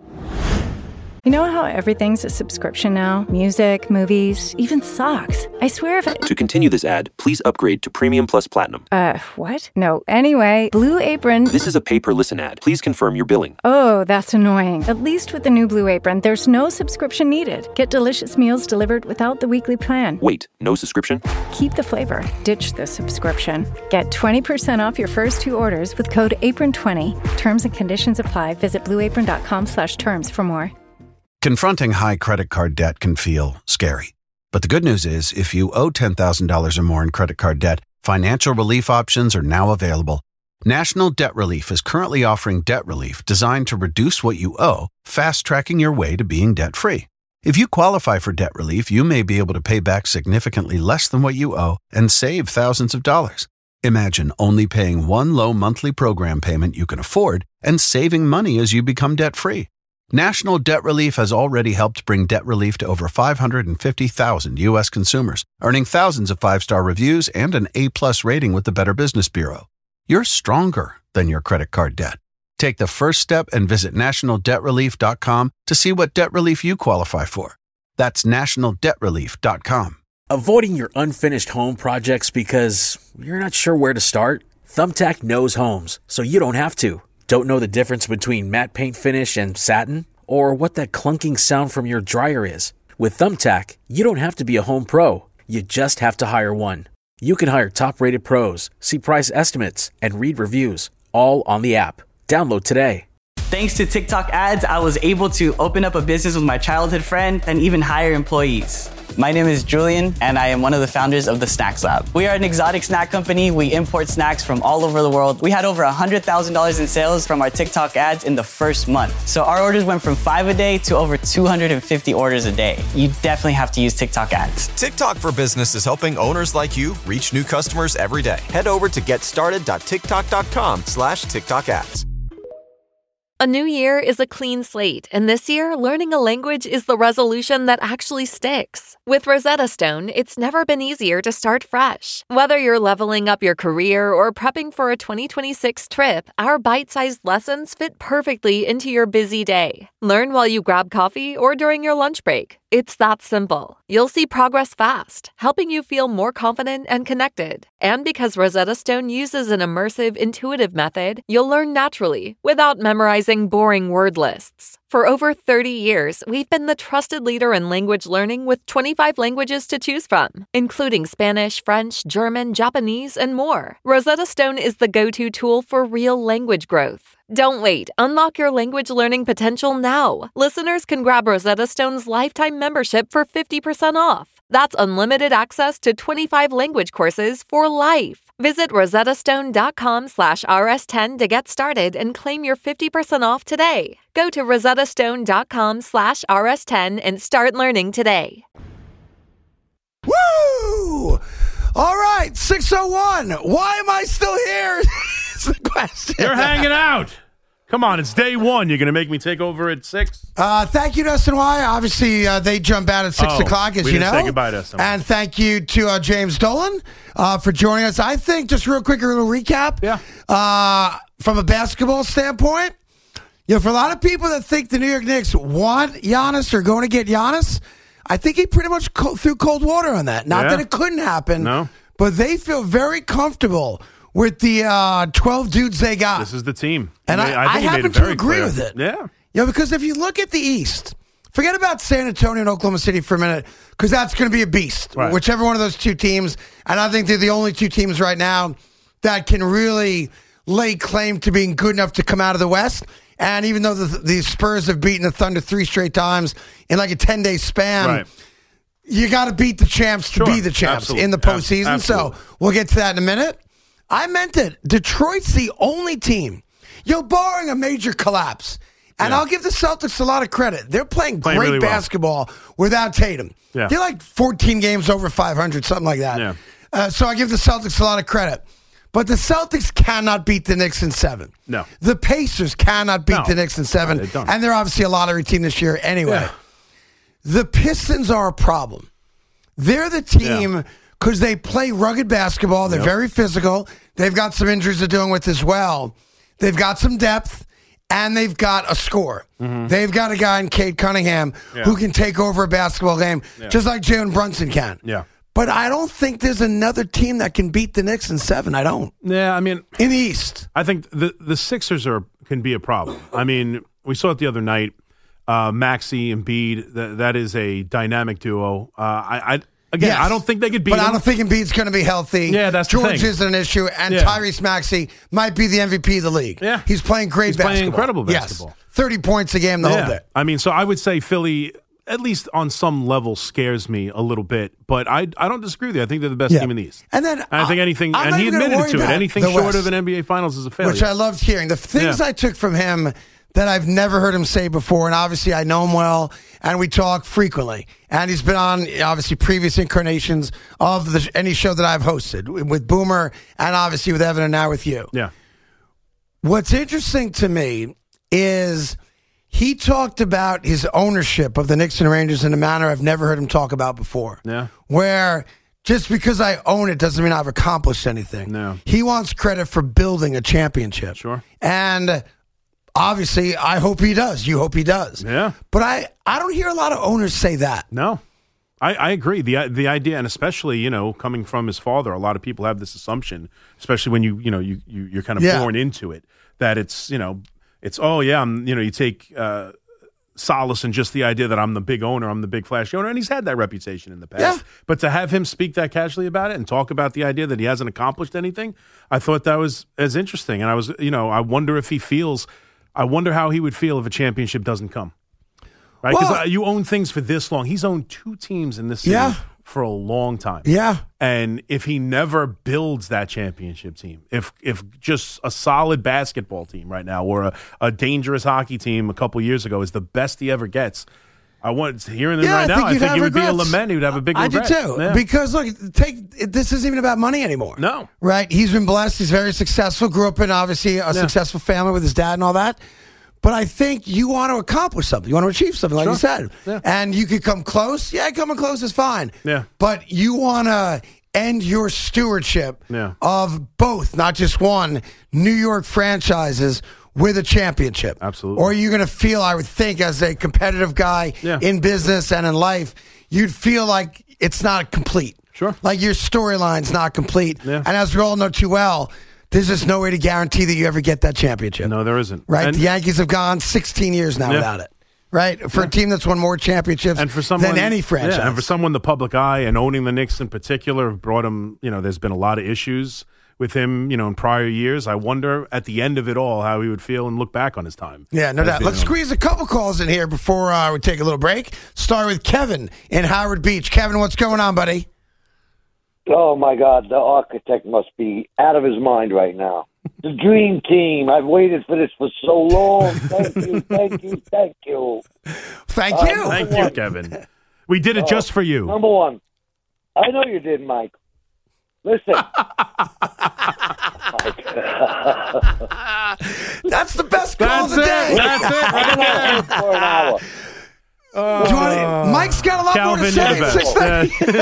You know how everything's a subscription now? Music, movies, even socks. I swear if I... To continue this ad, please upgrade to Premium Plus Platinum. Uh, what? No. Anyway, Blue Apron... This is a pay-per-listen ad. Please confirm your billing. Oh, that's annoying. At least with the new Blue Apron, there's no subscription needed. Get delicious meals delivered without the weekly plan. Wait, no subscription? Keep the flavor. Ditch the subscription. Get twenty percent off your first two orders with code apron twenty. Terms and conditions apply. Visit blueapron.com slash terms for more. Confronting high credit card debt can feel scary. But the good news is, if you owe ten thousand dollars or more in credit card debt, financial relief options are now available. National Debt Relief is currently offering debt relief designed to reduce what you owe, fast-tracking your way to being debt-free. If you qualify for debt relief, you may be able to pay back significantly less than what you owe and save thousands of dollars. Imagine only paying one low monthly program payment you can afford and saving money as you become debt-free. National Debt Relief has already helped bring debt relief to over five hundred fifty thousand U S consumers, earning thousands of five-star reviews and an A-plus rating with the Better Business Bureau. You're stronger than your credit card debt. Take the first step and visit national debt relief dot com to see what debt relief you qualify for. That's national debt relief dot com. Avoiding your unfinished home projects because you're not sure where to start? Thumbtack knows homes, so you don't have to. Don't know the difference between matte paint finish and satin? Or what that clunking sound from your dryer is? With Thumbtack, you don't have to be a home pro. You just have to hire one. You can hire top-rated pros, see price estimates, and read reviews, all on the app. Download today. Thanks to TikTok ads, I was able to open up a business with my childhood friend and even hire employees. My name is Julian, and I am one of the founders of the Snacks Lab. We are an exotic snack company. We import snacks from all over the world. We had over one hundred thousand dollars in sales from our TikTok ads in the first month. So our orders went from five a day to over two hundred fifty orders a day. You definitely have to use TikTok ads. TikTok for Business is helping owners like you reach new customers every day. Head over to getstarted.tiktok.com slash TikTok ads. A new year is a clean slate, and this year, learning a language is the resolution that actually sticks. With Rosetta Stone, it's never been easier to start fresh. Whether you're leveling up your career or prepping for a twenty twenty-six trip, our bite-sized lessons fit perfectly into your busy day. Learn while you grab coffee or during your lunch break. It's that simple. You'll see progress fast, helping you feel more confident and connected. And because Rosetta Stone uses an immersive, intuitive method, you'll learn naturally without memorizing boring word lists. For over thirty years, we've been the trusted leader in language learning with twenty-five languages to choose from, including Spanish, French, German, Japanese, and more. Rosetta Stone is the go-to tool for real language growth. Don't wait. Unlock your language learning potential now. Listeners can grab Rosetta Stone's lifetime membership for fifty percent off. That's unlimited access to twenty-five language courses for life. Visit rosettastone.com slash rs10 to get started and claim your fifty percent off today. Go to rosettastone.com slash rs10 and start learning today. Woo! All right, six oh one. Why am I still here? Is the question. You're hanging out. Come on, it's day one. You're going to make me take over at six? Uh, thank you to S N Y. Obviously, uh, they jump out at six Oh, o'clock, as we you didn't know. say goodbye to S N Y. And thank you to uh, James Dolan uh, for joining us. I think, just real quick, a little recap. Yeah. Uh, from a basketball standpoint, you know, for a lot of people that think the New York Knicks want Giannis or going to get Giannis, I think he pretty much co- threw cold water on that. Not Yeah. that it couldn't happen, No. but they feel very comfortable with the uh, twelve dudes they got. This is the team. And He I, made- I, think he made happen it to very agree clear. with it. Yeah. You know, because if you look at the East, forget about San Antonio and Oklahoma City for a minute, because that's going to be a beast. Right. Whichever one of those two teams, and I think they're the only two teams right now that can really lay claim to being good enough to come out of the West. And even though the, the Spurs have beaten the Thunder three straight times in like a ten-day span, Right. you got to beat the champs to Sure. be the champs Absolutely. in the postseason. Ab- so absolutely. we'll get to that in a minute. I meant it. Detroit's the only team, yo, barring a major collapse. And Yeah. I'll give the Celtics a lot of credit. They're playing, Playing great really well. basketball without Tatum. Yeah. They're like fourteen games over five hundred, something like that. Yeah. Uh, so I give the Celtics a lot of credit. But the Celtics cannot beat the Knicks in seven. No. The Pacers cannot beat No. the Knicks in seven. No, they don't. And they're obviously a lottery team this year anyway. Yeah. The Pistons are a problem. They're the team because they play rugged basketball. They're Yep. very physical. They've got some injuries they're dealing with as well. They've got some depth, and they've got a score. They've got a guy in Cade Cunningham Mm-hmm. Yeah. who can take over a basketball game Yeah. just like Jalen Brunson can. Yeah. But I don't think there's another team that can beat the Knicks in seven. I don't. Yeah, I mean, In the East. I think the the Sixers are can be a problem. I mean, we saw it the other night. Uh, Maxey and Embiid, that, that is a dynamic duo. Uh, I, I again, Yes. I don't think they could beat But I them. don't think Embiid's going to be healthy. Yeah, that's the George thing. isn't an issue, and Yeah. Tyrese Maxey might be the M V P of the league. Yeah. He's playing great He's basketball. playing incredible Yes. basketball. thirty points a game the Yeah. whole day. I mean, so I would say Philly, at least on some level, scares me a little bit. But I I don't disagree with you. I think they're the best Yeah. team in the East. And then I think anything, I'm and not he even gonna admitted worry to it. about Anything the short West, of an N B A Finals is a failure. which I loved hearing. The things Yeah. I took from him that I've never heard him say before, and obviously I know him well, and we talk frequently. And he's been on, obviously, previous incarnations of the, any show that I've hosted, with Boomer and obviously with Evan and now with you. yeah, What's interesting to me is he talked about his ownership of the Knicks and Rangers in a manner I've never heard him talk about before. Yeah. Where just because I own it doesn't mean I've accomplished anything. No. He wants credit for building a championship. Sure. And obviously, I hope he does. You hope he does. Yeah. But I, I don't hear a lot of owners say that. no. I, I agree. The the idea, and especially, you know, coming from his father, a lot of people have this assumption, especially when you, you know, you, you, you're kind of Yeah. born into it, that it's, you know, it's, oh, yeah, I'm, you know, you take uh, solace in just the idea that I'm the big owner, I'm the big flashy owner, and he's had that reputation in the past. Yeah. But to have him speak that casually about it and talk about the idea that he hasn't accomplished anything, I thought that was as interesting. And I was, you know, I wonder if he feels, I wonder how he would feel if a championship doesn't come. Right? Because Well- uh, you own things for this long. He's owned two teams in this city Yeah. for a long time. Yeah. And if he never builds that championship team, if if just a solid basketball team right now or a, a dangerous hockey team a couple years ago is the best he ever gets, I want hearing him Yeah, right I now, think I you'd think have he would regrets. be a lament. He would have a big I do regret. too. Yeah. Because look, take this isn't even about money anymore. No. Right? He's been blessed. He's very successful. Grew up in obviously a successful family with his dad and all that. But I think you want to accomplish something. You want to achieve something, like Sure. you said. Yeah. And you could come close. Yeah, coming close is fine. Yeah. But you want to end your stewardship Yeah. of both, not just one, New York franchises with a championship. Absolutely. Or you're going to feel, I would think, as a competitive guy Yeah. in business and in life, you'd feel like it's not complete. Sure. Like your storyline's not complete. Yeah. And as we all know too well, there's just no way to guarantee that you ever get that championship. No, there isn't. Right? And, the Yankees have gone sixteen years now Yeah. without it. Right? For a team that's won more championships and for someone, than any franchise. Yeah, and for someone the public eye and owning the Knicks in particular have brought him, you know, there's been a lot of issues with him, you know, in prior years. I wonder at the end of it all how he would feel and look back on his time. Yeah, no as doubt. being Let's an owner. squeeze a couple calls in here before uh, we take a little break. Start with Kevin in Howard Beach. Kevin, what's going on, buddy? Oh, my God. The architect must be out of his mind right now. The dream team. I've waited for this for so long. Thank you, thank you, thank you. Thank Uh, you. Thank you, Kevin. We did it just for you. Number one. I know you did, Mike. Listen. That's the best call That's of the it. day. That's it. Right there. For an hour. Oh, Do you want to, Mike's got a lot Calvin, more to say. you're at the six best. thirty.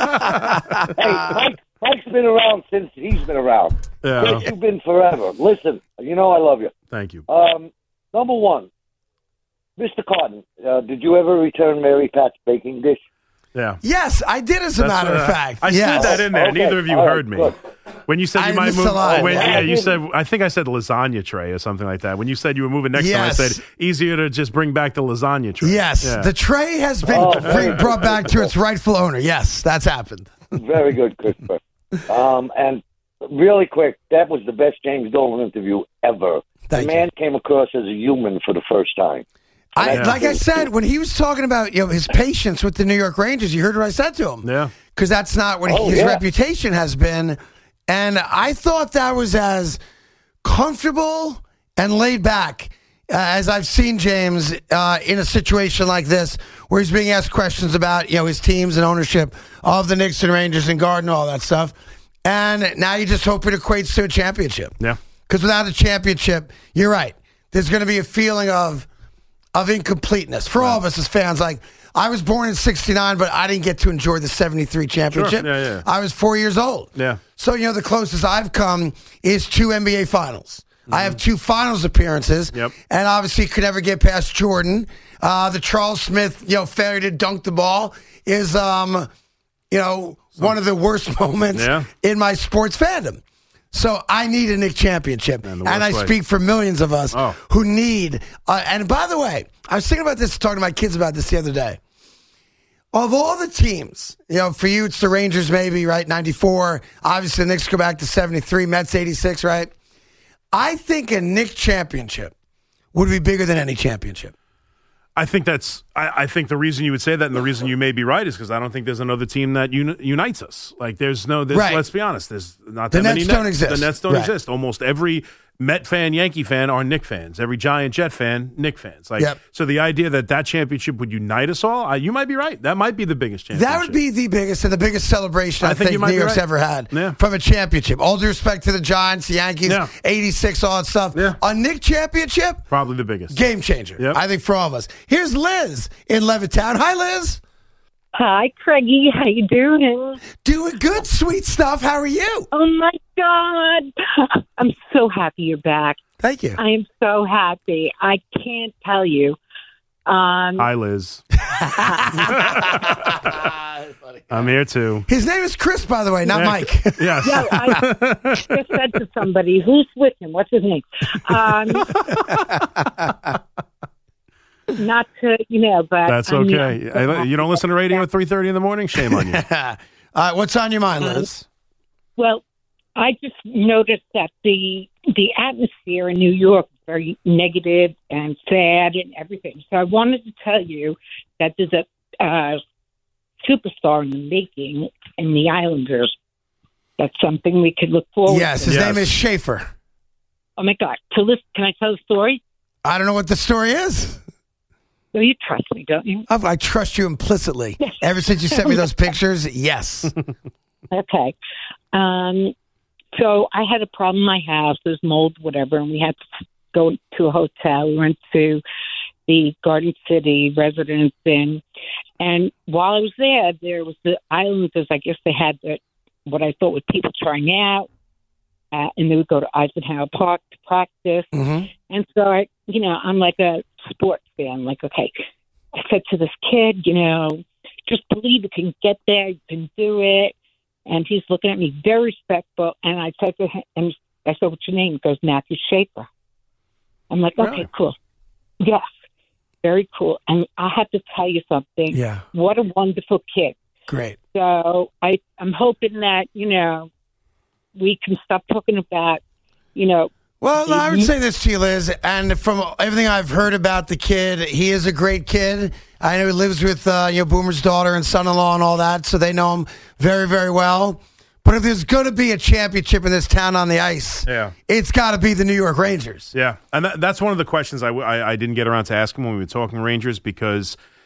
Hey, Mike, Mike's been around since he's been around. Yeah. Chris, you've been forever. Listen, you know I love you. Thank you. Um, number one, Mister Cotton, uh, did you ever return Mary Pat's baking dish? Yeah. Yes, I did, as a That's, matter uh, of fact. I yes. slid that in there. Okay. Neither of you All right, heard me. good. When you said you I might missed move, a lot. when, yeah, you Yeah. said. I think I said lasagna tray or something like that. When you said you were moving next Yes. time, I said easier to just bring back the lasagna tray. Yes, Yeah. the tray has been Oh, bring- brought back to its rightful owner. Yes, that's happened. Very good, Christopher. um, and really quick, that was the best James Dolan interview ever. Thank the you. man came across as a human for the first time. I, Yeah. Like I said, when he was talking about you know his patience with the New York Rangers, you heard what I said to him. Yeah. Because that's not what Oh, his yeah. reputation has been. And I thought that was as comfortable and laid back uh, as I've seen James uh, in a situation like this, where he's being asked questions about you know his teams and ownership of the Knicks and Rangers and Garden, all that stuff. And now you just hope it equates to a championship. Yeah. Because without a championship, you're right. There's going to be a feeling of of incompleteness for all of us as fans. Like, I was born in sixty-nine, but I didn't get to enjoy the seventy-three championship. Yeah, yeah. I was four years old. Yeah. So, you know, the closest I've come is two N B A finals. I have two finals appearances. Yep. And obviously could never get past Jordan. Uh, the Charles Smith, you know, failure to dunk the ball is, um, you know, one of the worst moments Yeah. in my sports fandom. So I need a Knicks championship. And And, the worst I way. speak for millions of us Oh. who need. Uh, and by the way, I was thinking about this, talking to my kids about this the other day. Of all the teams, you know, for you, it's the Rangers maybe, right? ninety-four. Obviously, the Knicks go back to seventy-three. Mets, eighty-six, right? I think a Knicks championship would be bigger than any championship. I think that's. I, I think the reason you would say that, and the reason you may be right, is because I don't think there's another team that uni- unites us. Like, there's no. There's, Right. Let's be honest. There's not The that many. Nets don't Nets. exist. The Nets don't Right. exist. Almost every Met fan, Yankee fan are Knick fans. Every Giant, Jet fan, Knick fans. Like, Yep. so the idea that that championship would unite us all, I, you might be right. That might be the biggest championship. That would be the biggest and the biggest celebration I, I think think, you might New be York's right. ever had Yeah. from a championship. All due respect to the Giants, the Yankees, Yeah. eighty-six, all that stuff. Yeah. A Knicks championship, probably the biggest. game changer. Yep. I think for all of us. Here's Liz in Levittown. Hi, Liz. Hi, Craigie. How you doing? Doing good, sweet stuff. How are you? Oh my God! I'm so happy you're back. Thank you. I am so happy. I can't tell you. Um, Hi, Liz. I'm here too. His name is Chris, by the way, not Yeah. Mike. Yes. yeah, I just said to somebody, "Who's with him? What's his name?" Um, not to, you know, but That's I mean, okay. I- you don't listen to radio at three thirty in the morning? Shame on you. All right, what's on your mind, Liz? Well, I just noticed that the the atmosphere in New York is very negative and sad and everything. So I wanted to tell you that there's a uh, superstar in the making in the Islanders. That's something we could look forward Yes, to. his Yes. name is Schaefer. Oh, my God. So listen, can I tell the story? I don't know what the story is. No, you trust me, don't you? I, I trust you implicitly. Ever since you sent me those pictures, yes. Okay. Um, so I had a problem in my house. There's mold, whatever, and we had to go to a hotel. We went to the Garden City Residence Inn. And while I was there, there was the Islanders. I guess they had the, what I thought was people trying out. Uh, and they would go to Eisenhower Park to practice. Mm-hmm. And so, I, you know, I'm like a sports fan. Like, okay, I said to this kid, you know, just believe you can get there, you can do it. And he's looking at me very respectful. And I said to him, and I said, what's your name? He goes, Matthew Schaefer. I'm like, okay, Really? cool. Yes, very cool. And I have to tell you something. Yeah. What a wonderful kid. Great. So I, I'm hoping that, you know, we can stop talking about, you know. Well, I would say this to you, Liz, and from everything I've heard about the kid, he is a great kid. I know he lives with uh, you know Boomer's daughter and son-in-law and all that, so they know him very, very well. But if there's going to be a championship in this town on the ice, Yeah. it's got to be the New York Rangers. Yeah, and that, that's one of the questions I, w- I, I didn't get around to asking when we were talking Rangers, because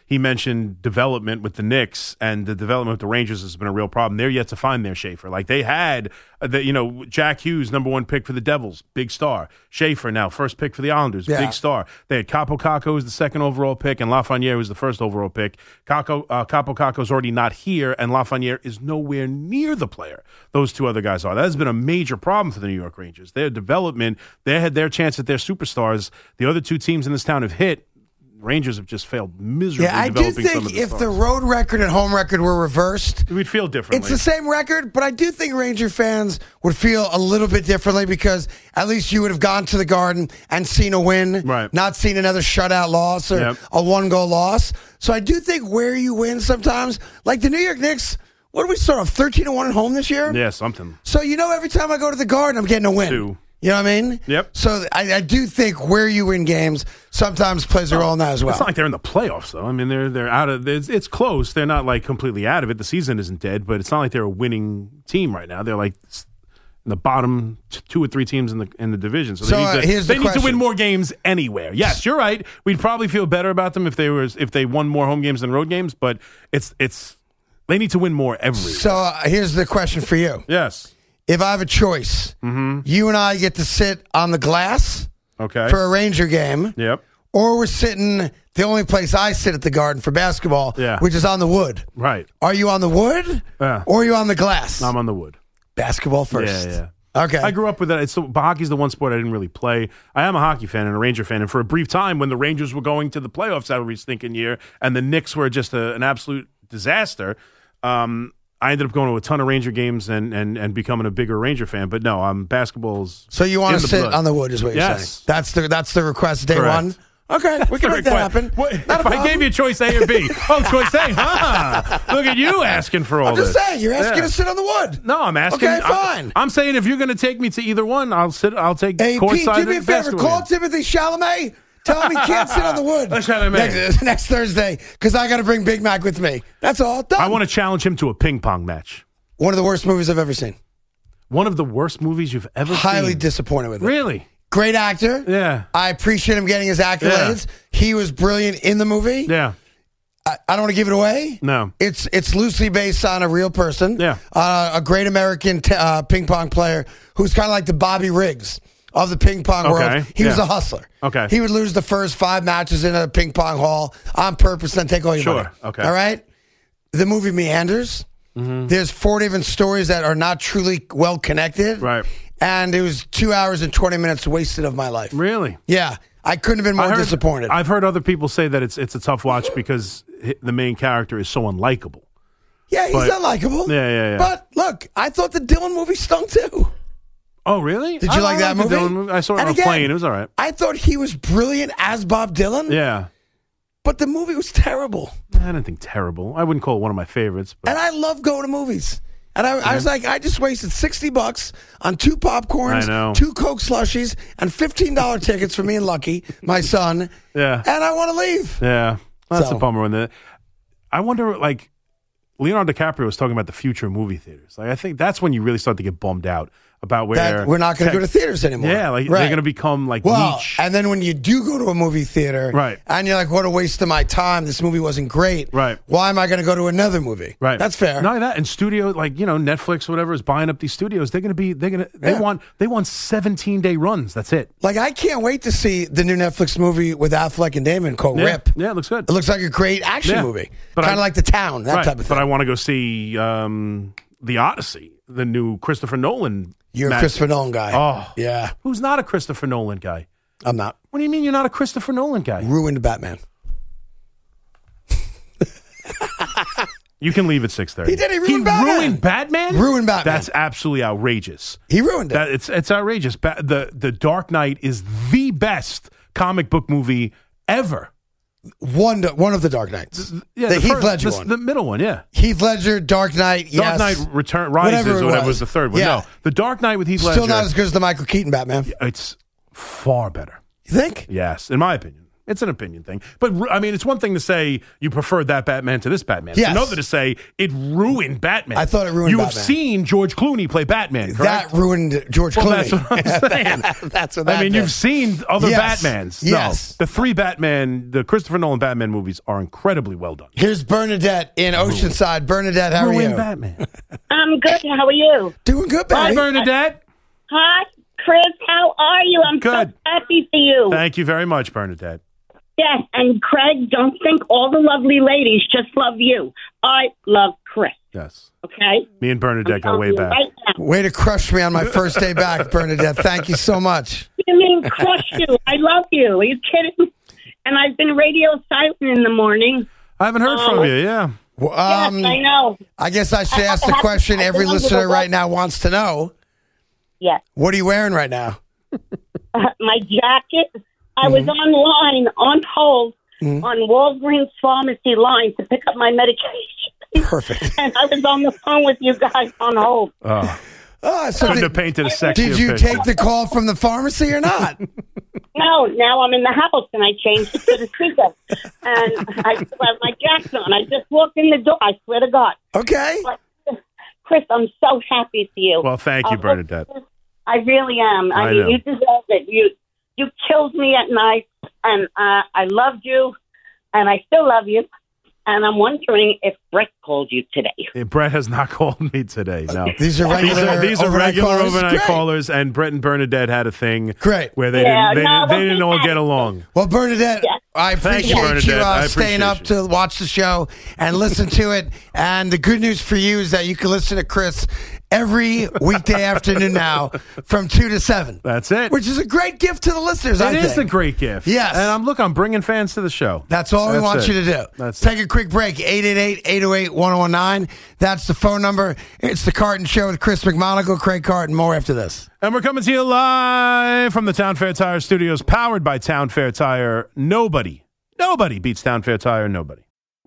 he mentioned development with the Knicks, and the development with the Rangers has been a real problem. They're yet to find their Schaefer. Like they had, uh, the, you know, Jack Hughes, number one pick for the Devils, big star. Schaefer now first pick for the Islanders, Yeah. big star. They had Capo Caco was the second overall pick, and Lafreniere was the first overall pick. Caco, uh, Capo Caco's already not here, and Lafreniere is nowhere near the player those two other guys are. That has been a major problem for the New York Rangers. Their development, they had their chance at their superstars. The other two teams in this town have hit. Rangers have just failed miserably. Yeah, I do developing some of think the if stars. the road record and home record were reversed, we'd feel differently. it's the same record, but I do think Ranger fans would feel a little bit differently because at least you would have gone to the Garden and seen a win, right. not seen another shutout loss or Yep. a one-goal loss. So I do think where you win sometimes, like the New York Knicks, what do we start off, thirteen to one at home this year? Yeah, something. So you know every time I go to the Garden, I'm getting a win. Two. You know what I mean? Yep. So I, I do think where you win games sometimes plays a role in that as well. It's not like they're in the playoffs, though. I mean, they're they're out of it's, it's close. They're not like completely out of it. The season isn't dead, but it's not like they're a winning team right now. They're like in the bottom t- two or three teams in the in the division. So, So, they need, uh, to, here's they the need to question. win more games anywhere. Yes, you're right. We'd probably feel better about them if they were if they won more home games than road games. But it's it's they need to win more everywhere. So uh, here's the question for you. Yes. If I have a choice, Mm-hmm. you and I get to sit on the glass Okay. for a Ranger game, Yep. or we're sitting the only place I sit at the Garden for basketball, Yeah. which is on the wood. Right. Are you on the wood Yeah. or are you on the glass? I'm on the wood. Basketball first. Yeah, yeah. Okay. I grew up with that. It's so, hockey's the one sport I didn't really play. I am a hockey fan and a Ranger fan, and for a brief time when the Rangers were going to the playoffs every stinking year, and the Knicks were just a, an absolute disaster, um, I ended up going to a ton of Ranger games and, and, and becoming a bigger Ranger fan. But no, I'm basketball's. So you want in to the sit blood. on the wood is what you're Yes. saying. That's the that's the request day Correct. one. Okay, we can The make that request. happen. What- Not a if I problem. gave you a choice A or B, oh, choice A, huh? Look at you asking for all I'm just this. saying, you're asking Yeah. to sit on the wood. No, I'm asking. Okay, I- fine. I'm saying if you're going to take me to either one, I'll sit. I'll take Hey, Pete, courtside do me a favor. basketball Call game. Timothy Chalamet. Tell him he can't sit on the wood Oh, Chalamet. next, next Thursday because I got to bring Big Mac with me. That's all. Done. I want to challenge him to a ping pong match. One of the worst movies I've ever seen. One of the worst movies you've ever Highly seen. disappointed with it. Really? Great actor. Yeah. I appreciate him getting his accolades. He was brilliant in the movie. Yeah. I, I don't want to give it away. No. It's it's loosely based on a real person. Yeah. Uh, a great American t- uh, ping pong player who's kind of like the Bobby Riggs of the ping pong Okay. world. He was Yeah. a hustler. Okay. He would lose the first five matches in a ping pong hall on purpose, then take all your Sure. money. Okay. All right. The movie meanders. Mm-hmm. There's four different stories that are not truly well connected. Right. And it was two hours and twenty minutes wasted of my life. Really? Yeah. I couldn't have been more I heard- disappointed. I've heard other people say that it's it's a tough watch because hi- the main character is so unlikable. yeah, he's but- unlikable. Yeah, yeah, yeah. But look, I thought the Dylan movie stunk too. Oh, really? Did you I- like I that liked the movie? Dylan movie. I saw it And on again, a plane. It was all right. I thought he was brilliant as Bob Dylan. Yeah. But the movie was terrible. I didn't think terrible. I wouldn't call it one of my favorites. But And I love going to movies. And I, I was like, I just wasted sixty bucks on two popcorns, I know. two Coke slushies, and fifteen dollars tickets for me and Lucky, my son. Yeah. And I want to leave. Yeah, that's So- a bummer. When the, I wonder, like, Leonardo DiCaprio was talking about the future of movie theaters. Like, I think that's when you really start to get bummed out about where That we're not going to tech- go to theaters anymore. Yeah, like Right. they're going to become like Well, niche. and then when you do go to a movie theater, Right. and you're like, what a waste of my time. This movie wasn't great. Right. Why am I going to go to another movie? Right, That's fair. Not only that, and studio, like you know, Netflix, or whatever, is buying up these studios. They're going to be, they're going to, they Yeah. want, they want seventeen day runs. That's it. Like, I can't wait to see the new Netflix movie with Affleck and Damon called Yeah, Rip. yeah, it looks good. It looks like a great action Yeah. movie. But Kind of I- like The Town, that right, type of thing. But I want to go see um, the Odyssey, the new Christopher Nolan. You're a match. Christopher Nolan guy. Oh, Yeah, who's not a Christopher Nolan guy? I'm not. What do you mean you're not a Christopher Nolan guy? Ruined Batman. You can leave at six thirty. He did, he ruined Batman. ruined Batman? Ruined Batman. That's absolutely outrageous. He ruined it. That it's it's outrageous. Ba- the The Dark Knight is the best comic book movie ever. one, one of the Dark Knights. Yeah, the, Heath first- Ledger the, one. the middle one, yeah. Heath Ledger, Dark Knight, Dark yes. Knight Return Rises Whatever it or whatever was. was the third one. Yeah. No, the Dark Knight with Heath Ledger. Still not as good as the Michael Keaton Batman. It's far better. You think? Yes, in my opinion. It's an opinion thing. But, I mean, it's one thing to say you preferred that Batman to this Batman. Yes. It's another to say it ruined Batman. I thought it ruined you Batman. You have seen George Clooney play Batman, correct? That ruined George well, Clooney. That's what I'm saying. That's what that I mean, did. you've seen other Yes. Batmans. Yes. No, the three Batman, the Christopher Nolan Batman movies are incredibly well done. Here's Bernadette in Oceanside. Bernadette, how are Ruined you? Batman. I'm good. How are you? Doing good, Hi, baby. Bernadette. Hi, Chris. How are you? I'm Good. so happy for you. Thank you very much, Bernadette. Yes, and Craig, don't think all the lovely ladies just love you. I love Chris. Yes. Okay? Me and Bernadette go way back. Right now. Way to crush me on my first day back, Bernadette. Thank you so much. You mean crush you? I love you. Are you kidding? And I've been radio silent in the morning. I haven't heard Um, from you, yeah. Well, um, yes, I know. I guess I should I- ask I the have to- question I every have to listener go right back. now wants to know. Yes. What are you wearing right now? Uh, my jacket. I Mm-hmm. was online on hold on Walgreens pharmacy line to pick up my medication. Perfect. And I was on the phone with you guys on hold. Oh, Oh, so couldn't did, have painted a sexier did you picture. take the call from the pharmacy or not? No, now I'm in the house and I changed it to the speaker. And I still have my jacket on. I just walked in the door. I swear to God. Okay. But, Chris, I'm so happy for you. Well, thank you, Uh, Bernadette. I really am. I, I mean, know. you deserve it. You you killed me at night, and uh, I loved you, and I still love you. And I'm wondering if Brett called you today. Eh, Brett has not called me today. No, These are these regular are, these are overnight regular callers? overnight Great. callers, and Brett and Bernadette had a thing. Great. Where they Yeah, didn't they, no, didn't, they don't didn't do all that. get along. Well, Bernadette, Yeah. I Thank you, appreciate you, Bernadette. uh, I staying appreciate up to watch the show and listen to it. And the good news for you is that you can listen to Chris every weekday afternoon now from two to seven. That's it. Which is a great gift to the listeners, I It is a think. great gift. Yes. And I'm look, I'm bringing fans to the show. That's all we That's want it. you to do. That's Take a quick break. eight eight eight, eight oh eight, one oh one nine. That's the phone number. It's the Carton Show with Chris McMonagle, Craig Carton. More after this. And we're coming to you live from the Town Fair Tire Studios, powered by Town Fair Tire. Nobody, nobody beats Town Fair Tire. Nobody.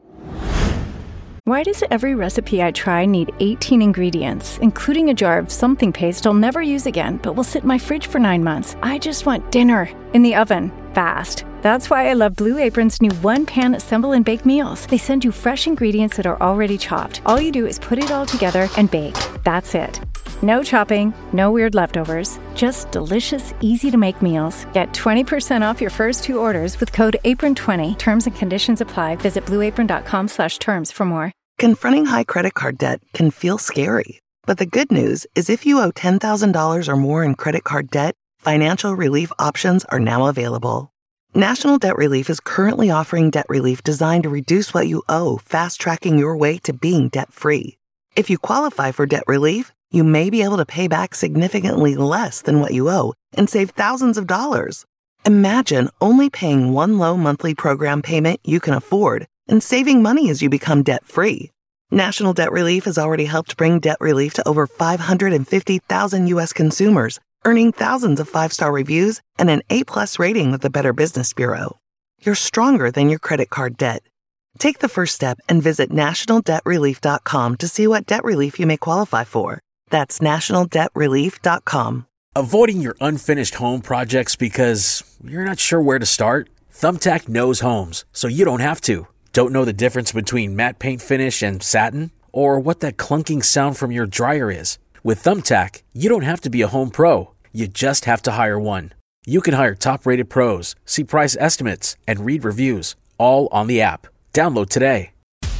Why does every recipe I try need eighteen ingredients, including a jar of something paste I'll never use again, but will sit in my fridge for nine months? I just want dinner in the oven, fast. That's why I love Blue Apron's new one-pan assemble and bake meals. They send you fresh ingredients that are already chopped. All you do is put it all together and bake. That's it. No chopping, no weird leftovers, just delicious, easy-to-make meals. Get twenty percent off your first two orders with code apron twenty. Terms and conditions apply. Visit blueapron.com slash terms for more. Confronting high credit card debt can feel scary. But the good news is if you owe ten thousand dollars or more in credit card debt, financial relief options are now available. National Debt Relief is currently offering debt relief designed to reduce what you owe, fast-tracking your way to being debt-free. If you qualify for debt relief, you may be able to pay back significantly less than what you owe and save thousands of dollars. Imagine only paying one low monthly program payment you can afford and saving money as you become debt-free. National Debt Relief has already helped bring debt relief to over five hundred fifty thousand U S consumers, earning thousands of five-star reviews and an A-plus rating with the Better Business Bureau. You're stronger than your credit card debt. Take the first step and visit national debt relief dot com to see what debt relief you may qualify for. That's national debt relief dot com. Avoiding your unfinished home projects because you're not sure where to start? Thumbtack knows homes, so you don't have to. Don't know the difference between matte paint finish and satin? Or what that clunking sound from your dryer is? With Thumbtack, you don't have to be a home pro. You just have to hire one. You can hire top-rated pros, see price estimates, and read reviews, all on the app. Download today.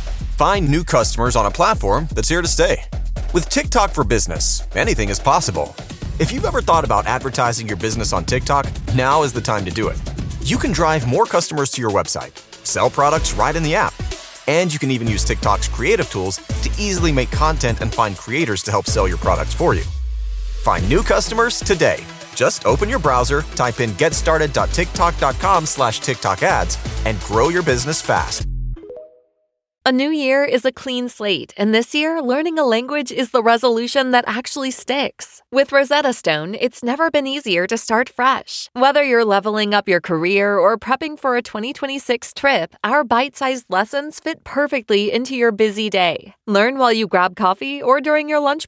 Find new customers on a platform that's here to stay. With TikTok for Business, anything is possible. If you've ever thought about advertising your business on TikTok, now is the time to do it. You can drive more customers to your website, sell products right in the app, and you can even use TikTok's creative tools to easily make content and find creators to help sell your products for you. Find new customers today. Just open your browser, type in getstarted.tiktok.com slash TikTok ads, and grow your business fast. A new year is a clean slate, and this year, learning a language is the resolution that actually sticks. With Rosetta Stone, it's never been easier to start fresh. Whether you're leveling up your career or prepping for a twenty twenty-six trip, our bite-sized lessons fit perfectly into your busy day. Learn while you grab coffee or during your lunch break.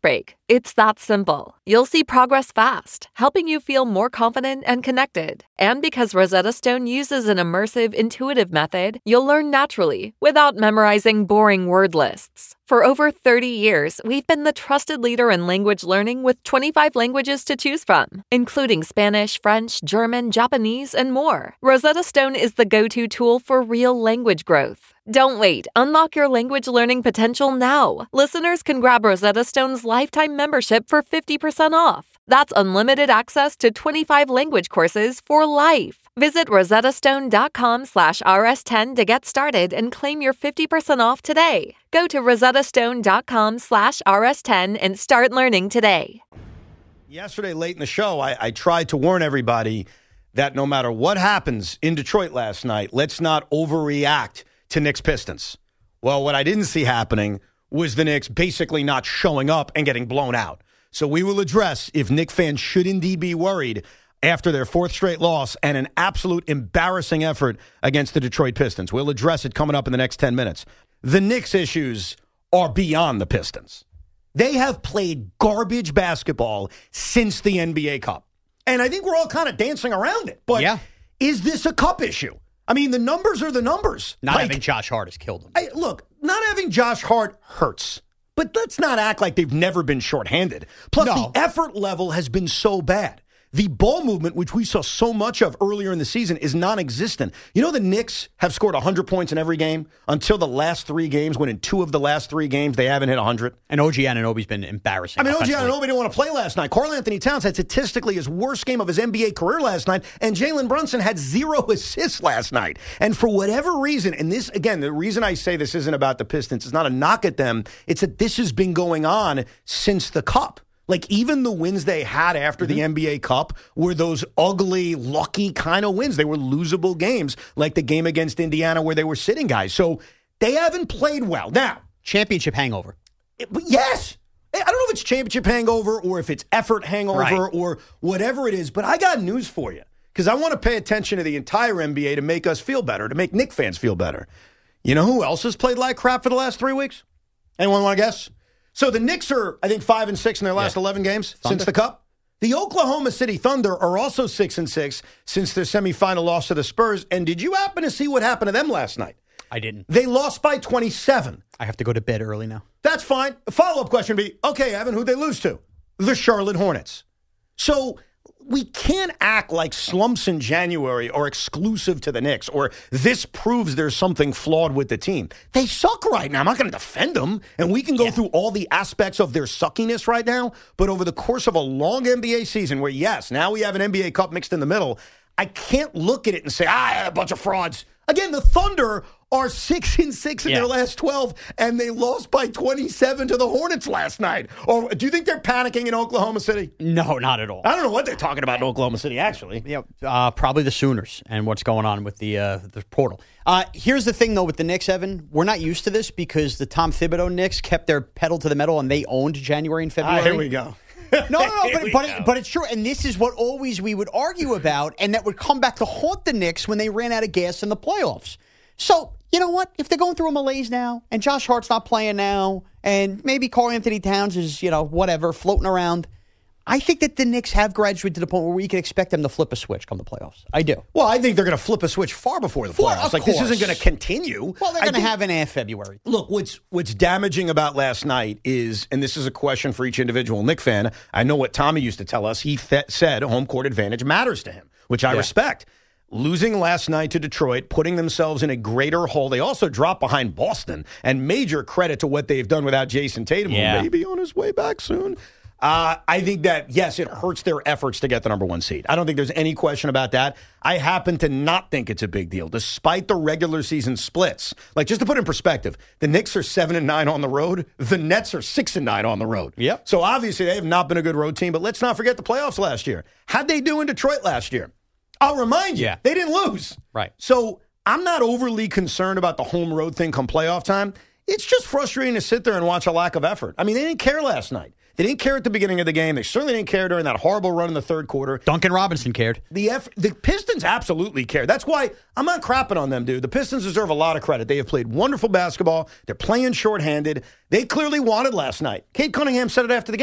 It's that simple. You'll see progress fast, helping you feel more confident and connected. And because Rosetta Stone uses an immersive, intuitive method, you'll learn naturally without memorizing boring word lists. For over thirty years, we've been the trusted leader in language learning with twenty-five languages to choose from, including Spanish, French, German, Japanese, and more. Rosetta Stone is the go-to tool for real language growth. Don't wait. Unlock your language learning potential now. Listeners can grab Rosetta Stone's lifetime membership for fifty percent off. That's unlimited access to twenty-five language courses for life. Visit rosettastone.com slash rs10 to get started and claim your fifty percent off today. Go to rosettastone.com slash rs10 and start learning today. Yesterday, late in the show, I, I tried to warn everybody that no matter what happens in Detroit last night, let's not overreact to Knicks Pistons. Well, what I didn't see happening was the Knicks basically not showing up and getting blown out. So we will address if Knicks fans should indeed be worried after their fourth straight loss and an absolute embarrassing effort against the Detroit Pistons. We'll address it coming up in the next ten minutes. The Knicks issues are beyond the Pistons. They have played garbage basketball since the N B A Cup. And I think we're all kind of dancing around it. But yeah. Is this a cup issue? I mean, the numbers are the numbers. Not like, having Josh Hart has killed them. I, look, not having Josh Hart hurts. But let's not act like they've never been shorthanded. Plus, no. the effort level has been so bad. The ball movement, which we saw so much of earlier in the season, is non-existent. You know the Knicks have scored one hundred points in every game until the last three games, when in two of the last three games they haven't hit one hundred. And O G Anunoby's been embarrassing. I mean, O G Anunoby didn't want to play last night. Karl Anthony Towns had statistically his worst game of his N B A career last night, and Jalen Brunson had zero assists last night. And for whatever reason, and this, again, the reason I say this isn't about the Pistons, it's not a knock at them, it's that this has been going on since the Cup. Like, even the wins they had after mm-hmm. the N B A Cup were those ugly, lucky kind of wins. They were losable games, like the game against Indiana where they were sitting guys. So they haven't played well. Now, championship hangover. It, yes. I don't know if it's championship hangover or if it's effort hangover right. or whatever it is, but I got news for you because I want to pay attention to the entire N B A to make us feel better, to make Knicks fans feel better. You know who else has played like crap for the last three weeks? Anyone want to guess? So the Knicks are, I think, five and six in their last yeah. eleven games Thunder. Since the Cup. The Oklahoma City Thunder are also six and six since their semifinal loss to the Spurs. And did you happen to see what happened to them last night? I didn't. They lost by twenty-seven. I have to go to bed early now. That's fine. A follow-up question would be, okay, Evan, who'd they lose to? The Charlotte Hornets. So we can't act like slumps in January are exclusive to the Knicks, or this proves there's something flawed with the team. They suck right now. I'm not going to defend them, and we can go yeah. through all the aspects of their suckiness right now, but over the course of a long N B A season where, yes, now we have an N B A Cup mixed in the middle, I can't look at it and say, ah, a bunch of frauds. Again, the Thunder are six and six in yeah. their last twelve, and they lost by twenty-seven to the Hornets last night. Or do you think they're panicking in Oklahoma City? No, not at all. I don't know what they're talking about in Oklahoma City, actually. Yeah, uh, probably the Sooners and what's going on with the uh, the portal. Uh, here's the thing, though, with the Knicks, Evan. We're not used to this because the Tom Thibodeau Knicks kept their pedal to the metal, and they owned January and February. Ah, here we go. no, no, no, but but, it, but it's true, and this is what always we would argue about, and that would come back to haunt the Knicks when they ran out of gas in the playoffs. So, you know what? If they're going through a malaise now, and Josh Hart's not playing now, and maybe Karl Anthony Towns is, you know, whatever, floating around, I think that the Knicks have graduated to the point where we can expect them to flip a switch come the playoffs. I do. Well, I think they're going to flip a switch far before the playoffs. Well, like, course. This isn't going to continue. Well, they're going to have an half February. Look, what's what's damaging about last night is, and this is a question for each individual Knicks fan, I know what Tommy used to tell us. He fe- said home court advantage matters to him, which I yeah. respect. Losing last night to Detroit, putting themselves in a greater hole. They also dropped behind Boston, and major credit to what they've done without Jason Tatum, yeah. who may be on his way back soon. Uh, I think that, yes, it hurts their efforts to get the number one seed. I don't think there's any question about that. I happen to not think it's a big deal, despite the regular season splits. Like, just to put it in perspective, the Knicks are seven and nine on the road. The Nets are six and nine on the road. Yep. So obviously they have not been a good road team, but let's not forget the playoffs last year. How'd they do in Detroit last year? I'll remind you, yeah. they didn't lose. Right. So I'm not overly concerned about the home road thing come playoff time. It's just frustrating to sit there and watch a lack of effort. I mean, they didn't care last night. They didn't care at the beginning of the game. They certainly didn't care during that horrible run in the third quarter. Duncan Robinson cared. The F- the Pistons absolutely care. That's why I'm not crapping on them, dude. The Pistons deserve a lot of credit. They have played wonderful basketball. They're playing shorthanded. They clearly wanted last night. Cade Cunningham said it after the game. Mm-hmm.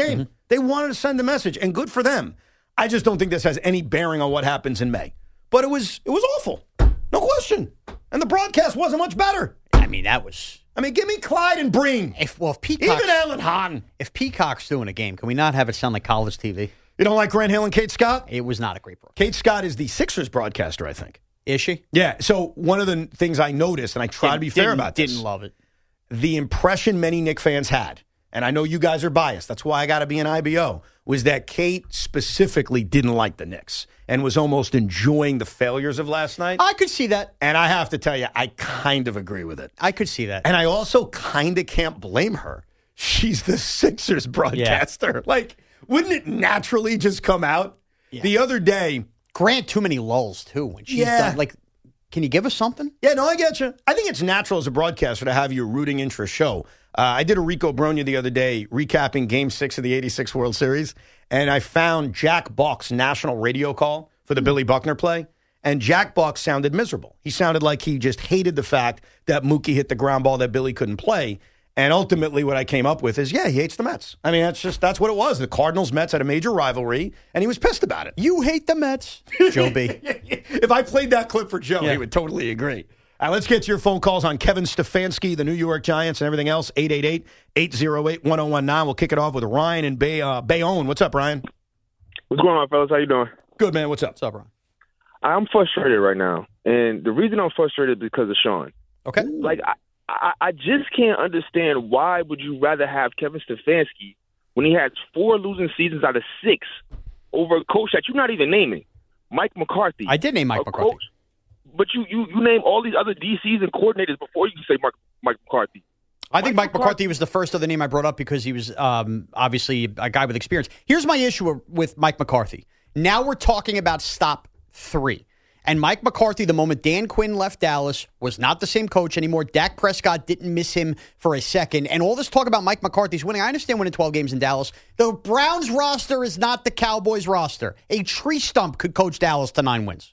They wanted to send a message, and good for them. I just don't think this has any bearing on what happens in May. But it was it was awful. No question. And the broadcast wasn't much better. I mean, that was... I mean, give me Clyde and Breen. If, well, if Peacock's... Even Alan Hahn. If Peacock's doing a game, can we not have it sound like college T V? You don't like Grant Hill and Kate Scott? It was not a great broadcast. Kate Scott is the Sixers broadcaster, I think. Is she? Yeah. So one of the things I noticed, and I try to be fair about this. Didn't love it. The impression many Knick fans had, and I know you guys are biased, that's why I got to be an I B O, was that Kate specifically didn't like the Knicks and was almost enjoying the failures of last night. I could see that. And I have to tell you, I kind of agree with it. I could see that. And I also kind of can't blame her. She's the Sixers broadcaster. Yeah. Like, wouldn't it naturally just come out? Yeah. The other day... Grant too many lulls, too. When she's yeah. done, like, can you give us something? Yeah, no, I get you. I think it's natural as a broadcaster to have your rooting interest show. Uh, I did a Rico Bronya the other day recapping Game six of the eighty-six World Series, and I found Jack Buck's national radio call for the mm-hmm. Billy Buckner play, and Jack Buck sounded miserable. He sounded like he just hated the fact that Mookie hit the ground ball that Billy couldn't play. And ultimately what I came up with is, yeah, he hates the Mets. I mean, that's just, that's what it was. The Cardinals-Mets had a major rivalry, and he was pissed about it. You hate the Mets, Joe B. If I played that clip for Joe, yeah. he would totally agree. All right, let's get to your phone calls on Kevin Stefanski, the New York Giants, and everything else. eight eight eight, eight oh eight, one oh one nine. We'll kick it off with Ryan in Bay, uh, Bayonne. What's up, Ryan? What's going on, fellas? How you doing? Good, man. What's up? What's up, Ryan? I'm frustrated right now, and the reason I'm frustrated is because of Sean. Okay. Like, I, I, I just can't understand why would you rather have Kevin Stefanski when he had four losing seasons out of six over a coach that you're not even naming, Mike McCarthy. I did name Mike McCarthy. Coach, but you, you, you name all these other D Cs and coordinators before you say Mike, Mike McCarthy. I think Mike, Mike McCarthy, McCarthy was the first other name I brought up because he was um, obviously a guy with experience. Here's my issue with Mike McCarthy. Now we're talking about stop three. And Mike McCarthy, the moment Dan Quinn left Dallas, was not the same coach anymore. Dak Prescott didn't miss him for a second. And all this talk about Mike McCarthy's winning, I understand winning twelve games in Dallas. The Browns roster is not the Cowboys roster. A tree stump could coach Dallas to nine wins.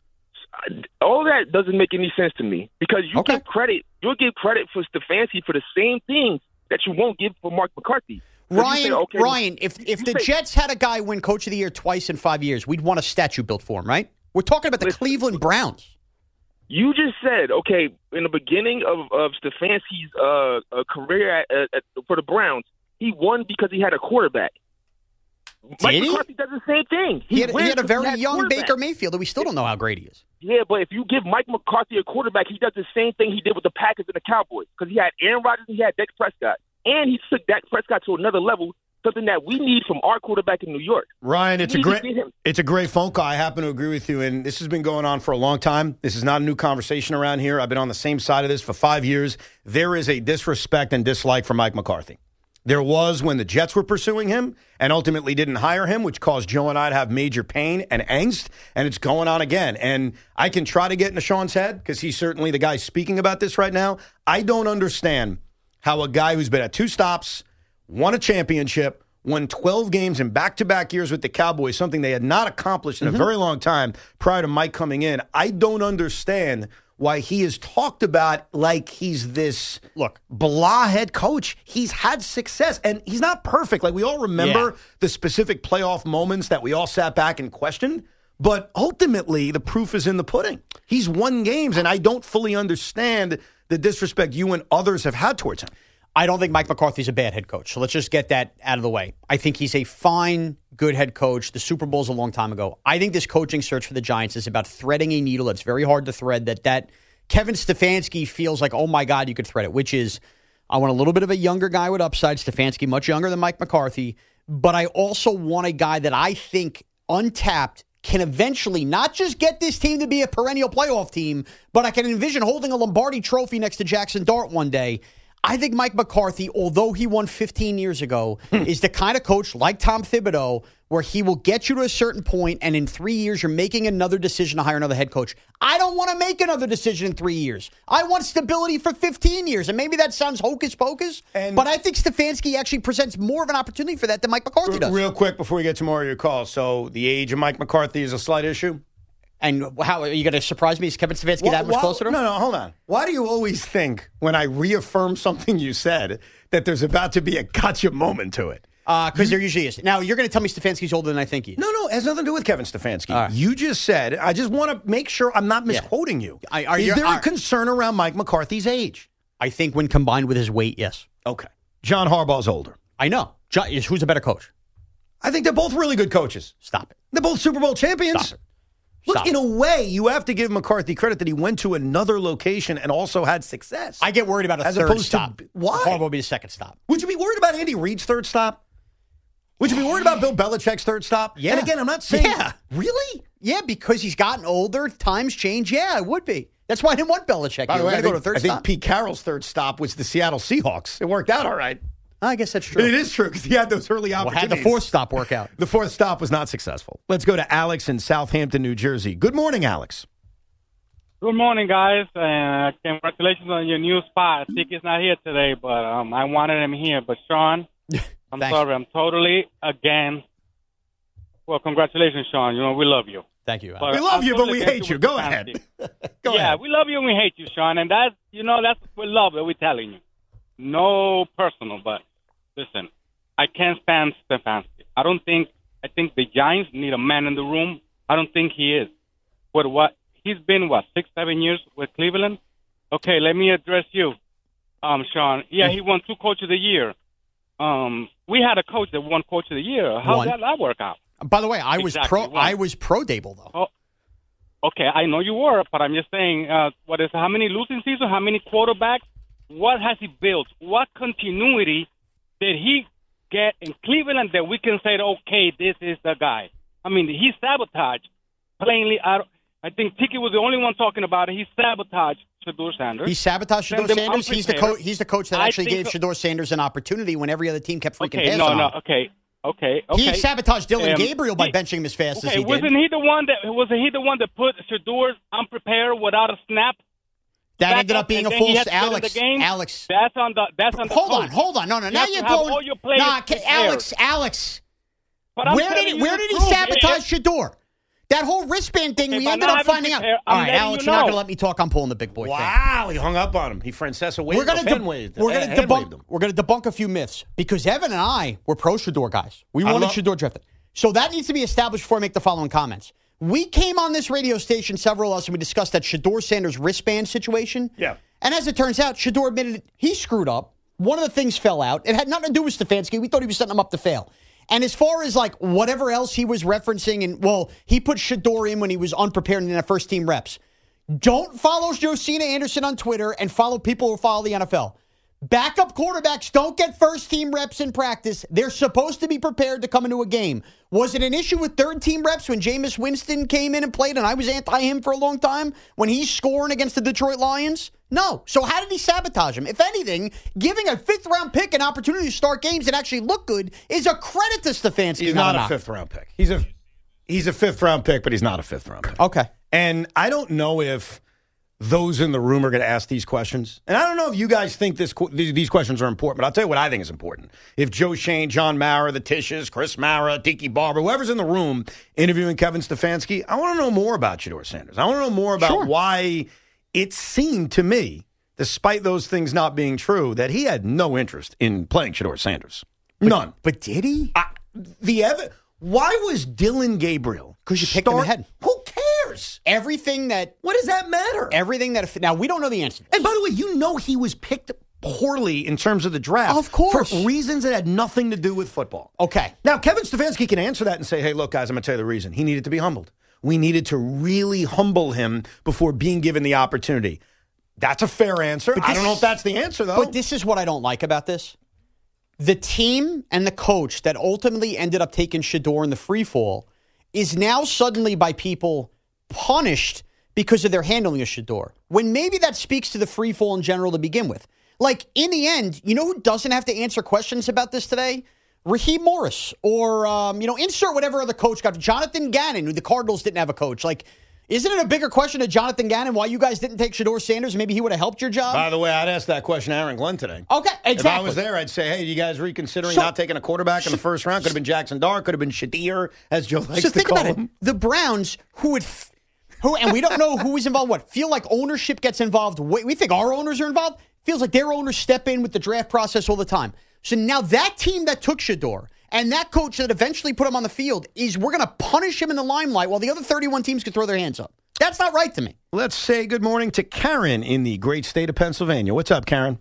All that doesn't make any sense to me because you okay. give credit, you'll give credit for Stefanski for the same things that you won't give for Mark McCarthy. Ryan, say, okay, Ryan, if if the say, Jets had a guy win Coach of the Year twice in five years, we'd want a statue built for him, right? We're talking about the listen, Cleveland Browns. You just said, okay, in the beginning of, of Stefanski's uh, uh, career at, at, at, for the Browns, he won because he had a quarterback. Did Mike he? McCarthy does the same thing. He, he, had, he had a very had young Baker Mayfield that we still don't know how great he is. Yeah, but if you give Mike McCarthy a quarterback, he does the same thing he did with the Packers and the Cowboys because he had Aaron Rodgers and he had Dak Prescott. And he took Dak Prescott to another level, something that we need from our quarterback in New York. Ryan, it's a great it's a great phone call. I happen to agree with you, and this has been going on for a long time. This is not a new conversation around here. I've been on the same side of this for five years. There is a disrespect and dislike for Mike McCarthy. There was when the Jets were pursuing him and ultimately didn't hire him, which caused Joe and I to have major pain and angst, and it's going on again. And I can try to get into Sean's head because he's certainly the guy speaking about this right now. I don't understand how a guy who's been at two stops, won a championship, won twelve games in back-to-back years with the Cowboys, something they had not accomplished in mm-hmm. a very long time prior to Mike coming in. I don't understand why he is talked about like he's this look blah head coach. He's had success, and he's not perfect. Like we all remember yeah. the specific playoff moments that we all sat back and questioned, but ultimately the proof is in the pudding. He's won games, and I don't fully understand the disrespect you and others have had towards him. I don't think Mike McCarthy's a bad head coach. So let's just get that out of the way. I think he's a fine, good head coach. The Super Bowl's a long time ago. I think this coaching search for the Giants is about threading a needle that's very hard to thread, that that Kevin Stefanski feels like, oh, my God, you could thread it, which is I want a little bit of a younger guy with upside. Stefanski much younger than Mike McCarthy. But I also want a guy that I think untapped can eventually not just get this team to be a perennial playoff team, but I can envision holding a Lombardi trophy next to Jackson Dart one day. I think Mike McCarthy, although he won fifteen years ago, is the kind of coach like Tom Thibodeau where he will get you to a certain point and in three years you're making another decision to hire another head coach. I don't want to make another decision in three years. I want stability for fifteen years. And maybe that sounds hocus pocus, and but I think Stefanski actually presents more of an opportunity for that than Mike McCarthy does. Real quick before we get to more of your calls. So the age of Mike McCarthy is a slight issue? And how are you going to surprise me? Is Kevin Stefanski that much closer to him? No, no, hold on. Why do you always think when I reaffirm something you said that there's about to be a gotcha moment to it? Because uh, there usually is. Now, you're going to tell me Stefanski's older than I think he is. No, no, it has nothing to do with Kevin Stefanski. Right. You just said, I just want to make sure I'm not misquoting yeah. you. I, are is you, there are, a concern around Mike McCarthy's age? I think when combined with his weight, yes. Okay. John Harbaugh's older. I know. John, who's a better coach? I think they're both really good coaches. Stop it. They're both Super Bowl champions. Stop it. Look, Stop in it. a way, you have to give McCarthy credit that he went to another location and also had success. I get worried about a As third opposed stop. To, why? Harbaugh will be the second stop. Would you be worried about Andy Reid's third stop? Would you be worried about Bill Belichick's third stop? Yeah. And again, I'm not saying... Yeah. Really? Yeah, because he's gotten older, times change. Yeah, it would be. That's why I didn't want Belichick. By the way, I go think, to third I think stop. Pete Carroll's third stop was the Seattle Seahawks. It worked out all right. I guess that's true. It is true because he had those early Well, opportunities. had the fourth stop work out. The fourth stop was not successful. Let's go to Alex in Southampton, New Jersey. Good morning, Alex. Good morning, guys. Uh, congratulations on your new spot. Tiki's not here today, but um, I wanted him here. But Sean, I'm sorry, I'm totally against. Well, congratulations, Sean. You know we love you. Thank you. But we love I'm you, but totally we against hate you. with Go the ahead. fantasy. Go yeah, ahead. we love you and we hate you, Sean, and that's you know that's we love it. We're telling you, no personal, but listen, I can't stand Stefanski. I don't think I think the Giants need a man in the room. I don't think he is. But what he's been what six, seven years with Cleveland. Okay, let me address you, um, Sean. Yeah, he won two Coach of the Year. Um, we had a coach that won Coach of the Year. How One. did that work out? By the way, I was Exactly, pro. one. I was pro Dable though. Oh, okay, I know you were, but I'm just saying, uh, what is how many losing seasons? How many quarterbacks? What has he built? What continuity did he get in Cleveland that we can say, okay, this is the guy? I mean, he sabotaged. Plainly, I, I think Tiki was the only one talking about it. He sabotaged Shedeur Sanders. He sabotaged Sent Shedeur them Sanders. He's the unprepared. coach. He's the coach that I actually think gave so- Shedeur Sanders an opportunity when every other team kept freaking Okay, passing no, no, on him. okay, okay, okay. He sabotaged Dylan Um, Gabriel by he- benching him as fast Okay, as he wasn't did. he the one that wasn't he the one that put Shedeur unprepared without a snap? That back ended up being and a then he false had to get in Alex. the game? Alex. That's on the that's on the Hold coach. on, hold on. No, no. You Now have to you're have going. all your players Nah, ca- prepared. Alex, Alex. But I'm Where did telling he, you where the did he truth. sabotage Shedeur? That whole wristband thing, Okay, we by ended not up having finding out. prepared, All I'm right, letting Alex, you you're not know. going to let me talk. I'm pulling the big boy thing. Wow, he hung up on him. He Francesa waved We're going him, to fan waved him, we're going to hand waved debunk him. we're going to debunk a few myths because Evan and I were pro Shedeur guys. We I wanted love- Shedeur drafted. So that needs to be established before I make the following comments. We came on this radio station, several of us, and we discussed that Shedeur Sanders wristband situation. Yeah. And as it turns out, Shedeur admitted he screwed up. One of the things fell out. It had nothing to do with Stefanski. We thought he was setting him up to fail. And as far as like whatever else he was referencing, and well, he put Shedeur in when he was unprepared in the first team reps. Don't follow Josina Anderson on Twitter and follow people who follow the N F L. Backup quarterbacks don't get first team reps in practice. They're supposed to be prepared to come into a game. Was it an issue with third team reps when Jameis Winston came in and played and I was anti him for a long time when he's scoring against the Detroit Lions? No. So how did he sabotage him? If anything, giving a fifth round pick an opportunity to start games and actually look good is a credit to Stefanski. He's not a knock. fifth round pick. He's a he's a fifth round pick, but he's not a fifth round pick. Okay. And I don't know if those in the room are going to ask these questions. And I don't know if you guys think this these these questions are important, but I'll tell you what I think is important. If Joe Shane, John Mara, the Tisches, Chris Mara, Tiki Barber, whoever's in the room interviewing Kevin Stefanski, I want to know more about Shedeur Sanders. I want to know more about Sure. why it seemed to me, despite those things not being true, that he had no interest in playing Shedeur Sanders. None. But did he? I, the ev- Why was Dylan Gabriel? Because you picked him ahead. Who cares? Everything that. What does that matter? Everything that. Now, we don't know the answer. And by the way, you know he was picked poorly in terms of the draft. Of course. For reasons that had nothing to do with football. Okay. Now, Kevin Stefanski can answer that and say, hey, look, guys, I'm going to tell you the reason. He needed to be humbled. We needed to really humble him before being given the opportunity. That's a fair answer. But I this- don't know if that's the answer, though. But this is what I don't like about this. The team and the coach that ultimately ended up taking Shedeur in the free fall is now suddenly by people punished because of their handling of Shedeur. When maybe that speaks to the free fall in general to begin with. Like, in the end, you know who doesn't have to answer questions about this today? Raheem Morris or, um, you know, insert whatever other coach got. Jonathan Gannon, who the Cardinals didn't have a coach. Like, isn't it a bigger question to Jonathan Gannon why you guys didn't take Shedeur Sanders? Maybe he would have helped your job? By the way, I'd ask that question to Aaron Glenn today. Okay, exactly. If I was there, I'd say, hey, you guys reconsidering So- not taking a quarterback in the first round? Could have been Jackson Dart, could have been Shadir, as Joe likes So to think call about him. it. The Browns, who would, f- who, and we don't know who is involved. What feel like ownership gets involved? We we think our owners are involved. Feels like their owners step in with the draft process all the time. So now that team that took Shedeur and that coach that eventually put him on the field is we're going to punish him in the limelight while the other thirty-one teams can throw their hands up. That's not right to me. Let's say good morning to Karen in the great state of Pennsylvania. What's up, Karen?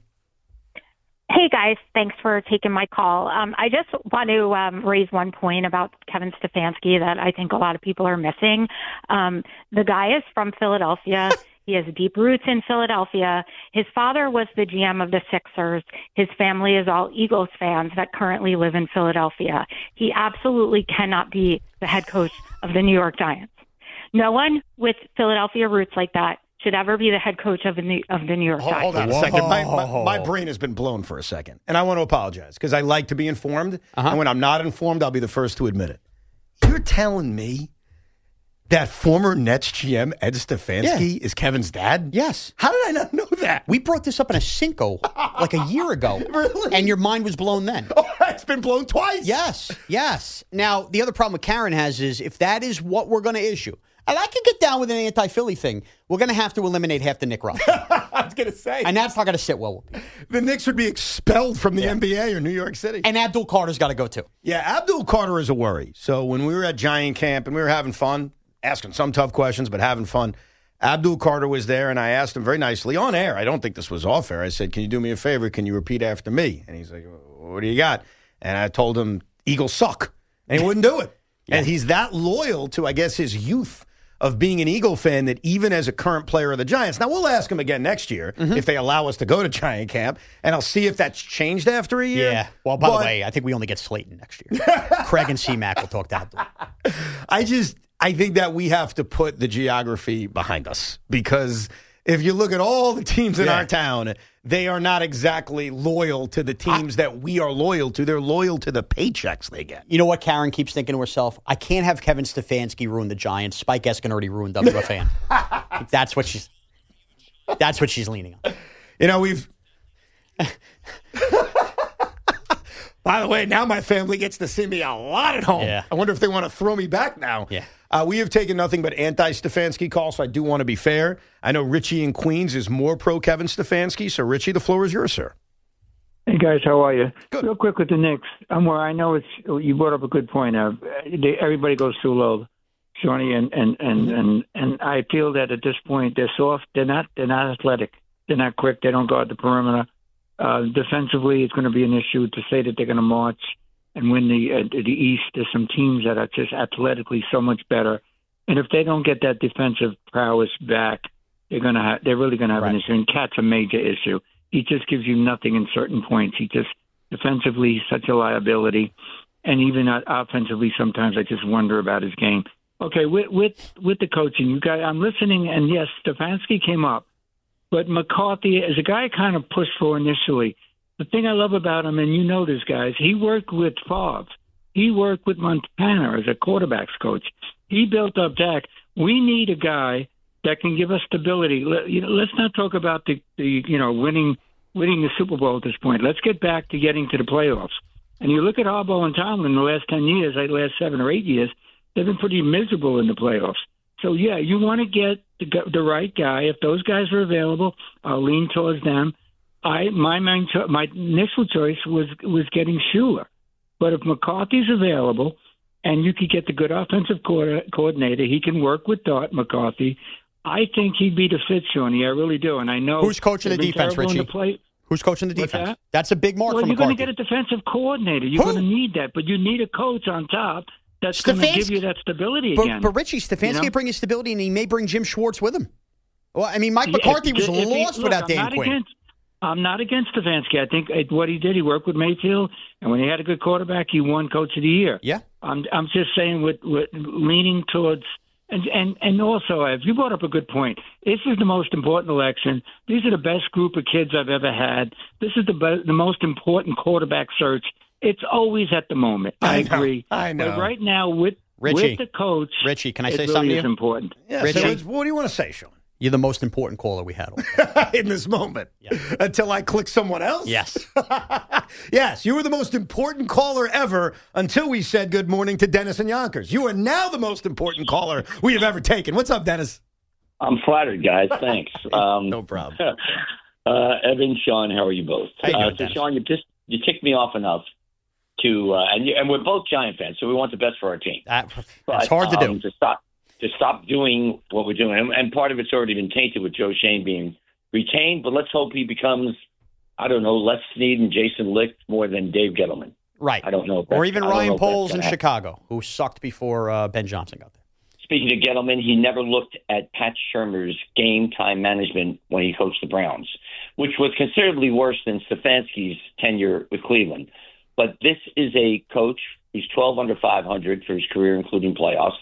Hey, guys. Thanks for taking my call. Um, I just want to um, raise one point about Kevin Stefanski that I think a lot of people are missing. Um, the guy is from Philadelphia. He has deep roots in Philadelphia. His father was the G M of the Sixers. His family is all Eagles fans that currently live in Philadelphia. He absolutely cannot be the head coach of the New York Giants. No one with Philadelphia roots like that should ever be the head coach of the New, of the New York Giants. Hold on a second. My, my, my brain has been blown for a second, and I want to apologize because I like to be informed, uh-huh. and when I'm not informed, I'll be the first to admit it. You're telling me that former Nets G M Ed Stefanski yeah. is Kevin's dad? Yes. How did I not know that? We brought this up in a Cinco like a year ago. Really? And your mind was blown then. Oh, it's been blown twice. Yes, yes. Now, the other problem with Karen has is if that is what we're going to issue, and I can get down with an anti-Philly thing, we're going to have to eliminate half the Knick roster. I was going to say. And that's not going to sit well with me. The Knicks would be expelled from the yeah. N B A or New York City. And Abdul Carter's got to go too. Yeah, Abdul Carter is a worry. So when we were at Giant Camp and we were having fun, asking some tough questions, but having fun, Abdul Carter was there, and I asked him very nicely on air. I don't think this was off air. I said, can you do me a favor? Can you repeat after me? And he's like, what do you got? And I told him, Eagles suck. And he wouldn't do it. Yeah. And he's that loyal to, I guess, his youth of being an Eagle fan that even as a current player of the Giants. Now, we'll ask him again next year mm-hmm. if they allow us to go to Giant Camp, and I'll see if that's changed after a year. Yeah. Well, by but, the way, I think we only get Slayton next year. Craig and C-Mac will talk to Abdul. I just, I think that we have to put the geography behind us because if you look at all the teams in yeah. our town, they are not exactly loyal to the teams I, that we are loyal to. They're loyal to the paychecks they get. You know what Karen keeps thinking to herself? I can't have Kevin Stefanski ruin the Giants. Spike Eskin already ruined W F A N. That's what she's That's what she's leaning on. You know, we've By the way, now my family gets to see me a lot at home. Yeah. I wonder if they want to throw me back now. Yeah. Uh, we have taken nothing but anti-Stefanski calls, so I do want to be fair. I know Richie in Queens is more pro-Kevin Stefanski, so Richie, the floor is yours, sir. Hey, guys, how are you? Good. Real quick with the Knicks. I'm where I know it's, you brought up a good point. Of they, everybody goes too low, Shawnee, and, and, and, mm-hmm. and, and I feel that at this point they're soft. They're not, they're not athletic. They're not quick. They don't guard the perimeter. Uh, defensively, it's going to be an issue to say that they're going to march and win the uh, the East. There's some teams that are just athletically so much better, and if they don't get that defensive prowess back, they're going to ha- they're really going to have right. an issue. And Cat's a major issue. He just gives you nothing in certain points. He just defensively he's such a liability, and even uh, offensively sometimes I just wonder about his game. Okay, with with with the coaching, you guys, I'm listening, and yes, Stefanski came up. But McCarthy is a guy I kind of pushed for initially. The thing I love about him, and you know this, guys, he worked with Favre. He worked with Montana as a quarterbacks coach. He built up Dak. We need a guy that can give us stability. Let, you know, let's not talk about the, the you know winning winning the Super Bowl at this point. Let's get back to getting to the playoffs. And you look at Harbaugh and Tomlin the last ten years, the last seven or eight years, they've been pretty miserable in the playoffs. So, yeah, you want to get the, the right guy. If those guys are available, I'll lean towards them. I my main cho- my initial choice was was getting Shula. But if McCarthy's available and you could get the good offensive co- coordinator, he can work with Dart McCarthy. I think he'd be the fit, Shawnee. I really do. And I know who's coaching the defense, Richie? The play- Who's coaching the defense? That? That's a big mark well, for you're McCarthy. You're going to get a defensive coordinator. You're going to need that. But you need a coach on top. That's going to give you that stability but, again. But Richie, Stefanski you know? bring his stability, and he may bring Jim Schwartz with him. Well, I mean, Mike McCarthy was if lost he, look, without Dan Quinn. Against, I'm not against Stefanski. I think what he did, he worked with Mayfield, and when he had a good quarterback, he won Coach of the Year. Yeah. I'm I'm just saying, with, with leaning towards, and, and, and also, if you brought up a good point, this is the most important election. These are the best group of kids I've ever had. This is the be- the most important quarterback search. It's always at the moment. I, I agree. I know. But right now, with Richie, with the coach, Richie, can I it say really something to is you? important. Yeah, Richie, so what do you want to say, Sean? You're the most important caller we had in this moment. Yes. Until I click someone else? Yes. Yes, you were the most important caller ever until we said good morning to Dennis and Yonkers. You are now the most important caller we have ever taken. What's up, Dennis? I'm flattered, guys. Thanks. Um, no problem. uh, Evan, Sean, how are you both? How you doing, uh, so, Dennis? Sean, your, Pist- you ticked me off enough to, uh, and you, and we're both Giant fans, so we want the best for our team. That, but, that's hard to um, do. To stop, to stop doing what we're doing, and, and part of it's already been tainted with Joe Shane being retained. But let's hope he becomes, I don't know, Les Snead and Jason Licht more than Dave Gettleman. Right. I don't know. If Or that's- even I don't know Ryan if that's Poles in gonna happen. Chicago, who sucked before uh, Ben Johnson got there. Speaking of Gettleman, he never looked at Pat Shurmur's game time management when he coached the Browns, which was considerably worse than Stefanski's tenure with Cleveland. But this is a coach who's twelve under five hundred for his career, including playoffs.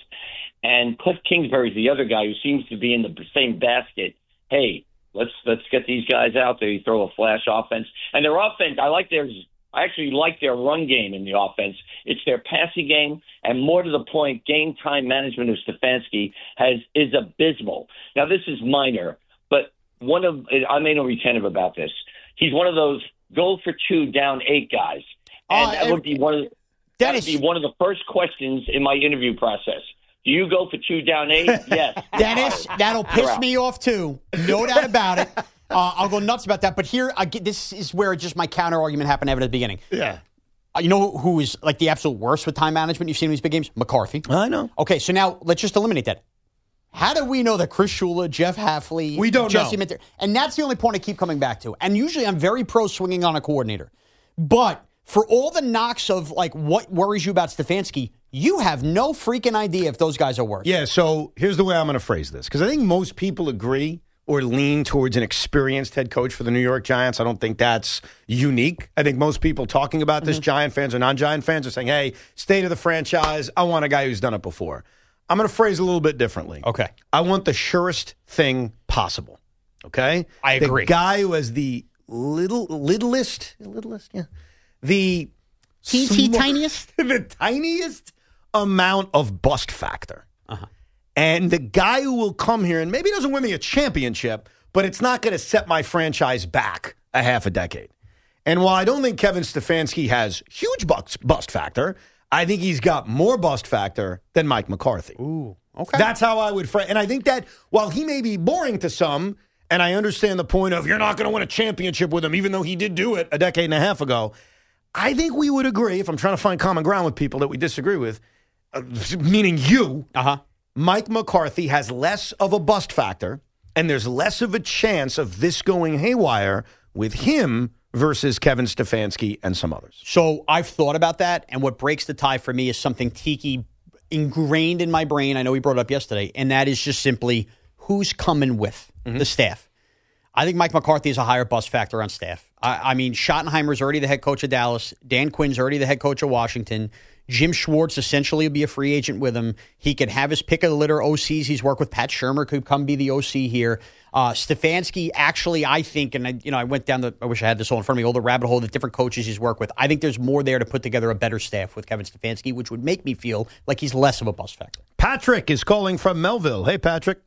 And Cliff Kingsbury's the other guy who seems to be in the same basket. Hey, let's let's get these guys out there. You throw a flash offense. And their offense, I like theirs. I actually like their run game in the offense. It's their passing game, and more to the point, game time management of Stefanski has is abysmal. Now, this is minor, but one of I made no retentive about this. He's one of those go for two down eight guys, and Uh, that would be one of that would be one of the first questions in my interview process. Do you go for two down eight? Yes. Dennis, that'll You're piss out. me off too. No doubt about it. Uh, I'll go nuts about that. But here, I get, this is where just my counter argument happened at the beginning. Yeah. Uh, you know who is like the absolute worst with time management you've seen in these big games? McCarthy. I know. Okay, so now let's just eliminate that. How do we know that Chris Shula, Jeff Hafley, We don't Jesse know. Minter, and that's the only point I keep coming back to. And usually I'm very pro swinging on a coordinator. But for all the knocks of like what worries you about Stefanski, you have no freaking idea if those guys are worse. Yeah, so here's the way I'm going to phrase this, because I think most people agree or lean towards an experienced head coach for the New York Giants. I don't think that's unique. I think most people talking about this, Mm-hmm. Giant fans or non-Giant fans, are saying, hey, state of the franchise, I want a guy who's done it before. I'm going to phrase it a little bit differently. Okay. I want the surest thing possible. Okay? I agree. The guy who has the little, littlest, littlest, yeah, the Teensy small- tiniest? the tiniest amount of bust factor. Uh-huh. And the guy who will come here and maybe doesn't win me a championship, but it's not going to set my franchise back a half a decade. And while I don't think Kevin Stefanski has huge bust, bust factor, I think he's got more bust factor than Mike McCarthy. Ooh, okay. That's how I would frame. And I think that while he may be boring to some, and I understand the point of you're not going to win a championship with him, even though he did do it a decade and a half ago, I think we would agree, if I'm trying to find common ground with people that we disagree with, uh, meaning you, uh-huh. Mike McCarthy has less of a bust factor, and there's less of a chance of this going haywire with him versus Kevin Stefanski and some others. So I've thought about that, and what breaks the tie for me is something Tiki ingrained in my brain. I know he brought it up yesterday, and that is just simply who's coming with Mm-hmm. the staff. I think Mike McCarthy has a higher bust factor on staff. I, I mean, Schottenheimer's already the head coach of Dallas. Dan Quinn's already the head coach of Washington. Jim Schwartz essentially will be a free agent with him. He could have his pick of the litter O Cs. He's worked with Pat Shurmur, could come be the O C here. Uh, Stefanski, actually, I think, and I, you know, I went down the, I wish I had this all in front of me, all the rabbit hole, the different coaches he's worked with. I think there's more there to put together a better staff with Kevin Stefanski, which would make me feel like he's less of a bust factor. Patrick is calling from Melville. Hey, Patrick.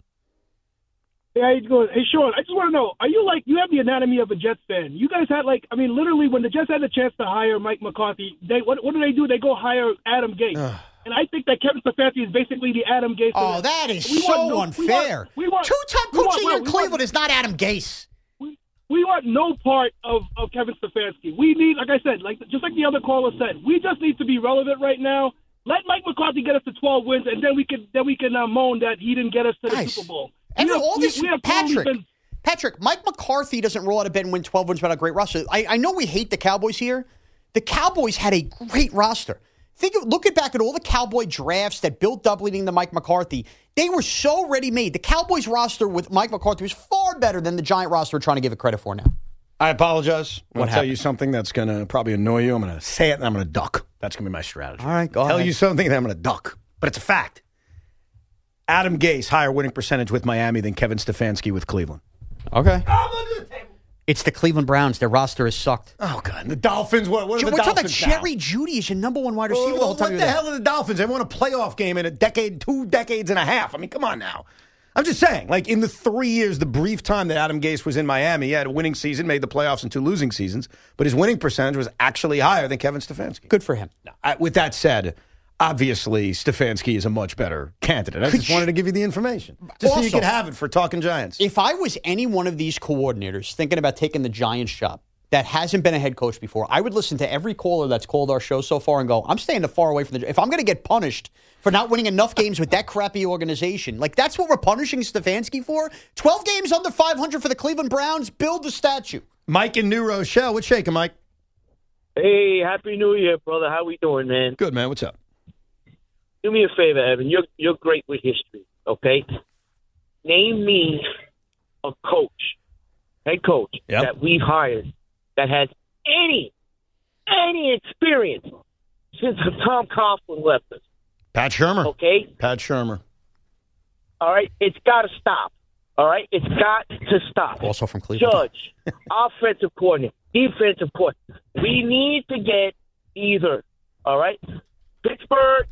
Hey, how you doing? Hey, Sean, I just want to know, are you like, you have the anatomy of a Jets fan. You guys had like, I mean, literally when the Jets had the chance to hire Mike McCarthy, they what, what do they do? They go hire Adam Gase. And I think that Kevin Stefanski is basically the Adam Gase. Oh, of that is We so want no- we unfair. want- we want- Two-time we want- coach of the year in we want- Cleveland is not Adam Gase. We want no part of, of Kevin Stefanski. We need, like I said, like just like the other caller said, we just need to be relevant right now. Let Mike McCarthy get us to twelve wins, and then we can then we can uh, moan that he didn't get us to the Nice. Super Bowl. And We for have- all we- this, we have totally Patrick, been- Patrick, Mike McCarthy doesn't roll out of bed and win twelve wins without a great roster. I, I know we hate the Cowboys here. The Cowboys had a great roster. Think of, looking back at all the Cowboy drafts that built up leading to Mike McCarthy, they were so ready-made. The Cowboys roster with Mike McCarthy was far better than the Giant roster we're trying to give it credit for now. I apologize. I'm What going to tell you something that's going to probably annoy you. I'm going to say it and I'm going to duck. That's going to be my strategy. All right, go Tell ahead. you something that I'm going to duck. But it's a fact. Adam Gase, higher winning percentage with Miami than Kevin Stefanski with Cleveland. Okay. It's the Cleveland Browns. Their roster has sucked. Oh, God. The Dolphins, what, what are We're the talking about Dolphins now? Jerry Jeudy is your number one wide receiver Well, the whole time. what you the were there. hell are the Dolphins? They won a playoff game in a decade, two decades and a half. I mean, come on now. I'm just saying, like in the three years, the brief time that Adam Gase was in Miami, he had a winning season, made the playoffs in two losing seasons, but his winning percentage was actually higher than Kevin Stefanski. Good for him. Now, I, with that said, obviously Stefanski is a much better candidate. I Could just you- wanted to give you the information, just so you Also- could have it for Talking Giants. If I was any one of these coordinators thinking about taking the Giants job, that hasn't been a head coach before, I would listen to every caller that's called our show so far and go, I'm staying far away from the. If I'm going to get punished for not winning enough games with that crappy organization, like that's what we're punishing Stefanski for. Twelve games under five hundred for the Cleveland Browns. Build the statue. Mike in New Rochelle. What's shaking, Mike? Hey, Happy New Year, brother. How we doing, man? Good, man. What's up? Do me a favor, Evan. You're you're great with history, okay? Name me a coach, head coach, yep. that we've hired that has any any experience since Tom Coughlin left us. Pat Shurmur. Okay? Pat Shurmur. All right? It's got to stop. All right? It's got to stop. Also from Cleveland. Judge, offensive coordinator, defensive coordinator. We need to get either, all right, Pittsburgh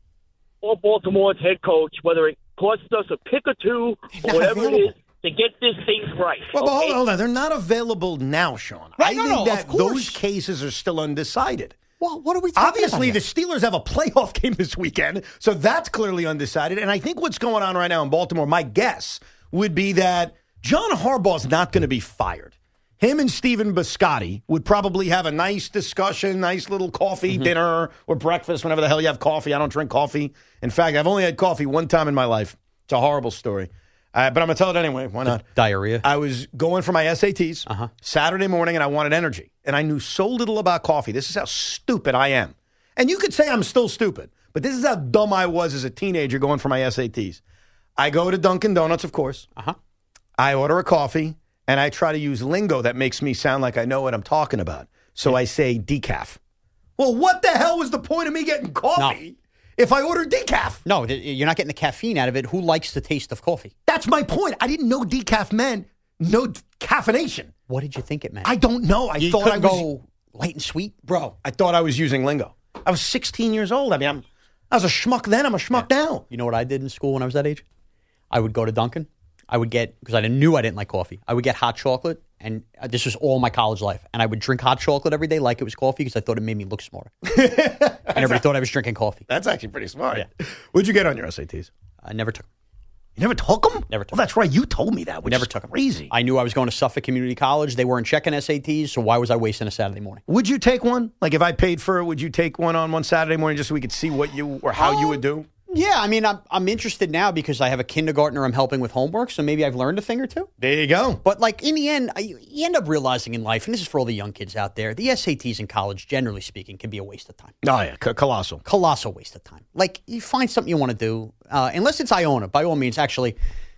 or Baltimore's head coach, whether it costs us a pick or two or whatever it is, to get this thing right. Well, but okay? hold on, hold on. They're not available now, Sean. Right, I no, think no, that of course. those cases are still undecided. Well, what are we talking Obviously, about? the Steelers have a playoff game this weekend, so that's clearly undecided. And I think what's going on right now in Baltimore, my guess would be that John Harbaugh's not going to be fired. Him and Stephen Biscotti would probably have a nice discussion, nice little coffee, Mm-hmm. dinner, or breakfast, whenever the hell you have coffee. I don't drink coffee. In fact, I've only had coffee one time in my life. It's a horrible story. Uh, but I'm going to tell it anyway. Why not? Diarrhea. I was going for my S A Ts Uh-huh. Saturday morning, and I wanted energy. And I knew so little about coffee. This is how stupid I am. And you could say I'm still stupid, but this is how dumb I was as a teenager going for my S A Ts. I go to Dunkin' Donuts, of course. Uh-huh. I order a coffee, and I try to use lingo that makes me sound like I know what I'm talking about. So I say decaf. Well, what the hell was the point of me getting coffee if I ordered decaf? No, th- you're not getting the caffeine out of it. Who likes the taste of coffee? That's my point. I didn't know decaf meant no d- caffeination. What did you think it meant? I don't know. I You thought I couldn't was go light and sweet? Bro, I thought I was using lingo. I was sixteen years old. I mean, I'm, I was a schmuck then. I'm a schmuck now. You know what I did in school when I was that age? I would go to Dunkin'. I would get, because I knew I didn't like coffee, I would get hot chocolate, and this was all my college life. And I would drink hot chocolate every day like it was coffee because I thought it made me look smarter. And everybody thought I was drinking coffee. That's actually pretty smart. Yeah. What'd you get on your S A Ts? I never took them. You never took them? Never took Well, that's right. You told me that, which Never is took 'em. crazy. I knew I was going to Suffolk Community College. They weren't checking S A Ts, so why was I wasting a Saturday morning? Would you take one? Like if I paid for it, would you take one on one Saturday morning just so we could see what you or how you would do? Yeah, I mean, I'm I'm interested now because I have a kindergartner I'm helping with homework, so maybe I've learned a thing or two. There you go. But like in the end, I, you end up realizing in life, and this is for all the young kids out there, the S A Ts in college, generally speaking, can be a waste of time. Oh yeah, c- colossal, colossal waste of time. Like you find something you want to do, uh, unless it's Iona. By all means, actually,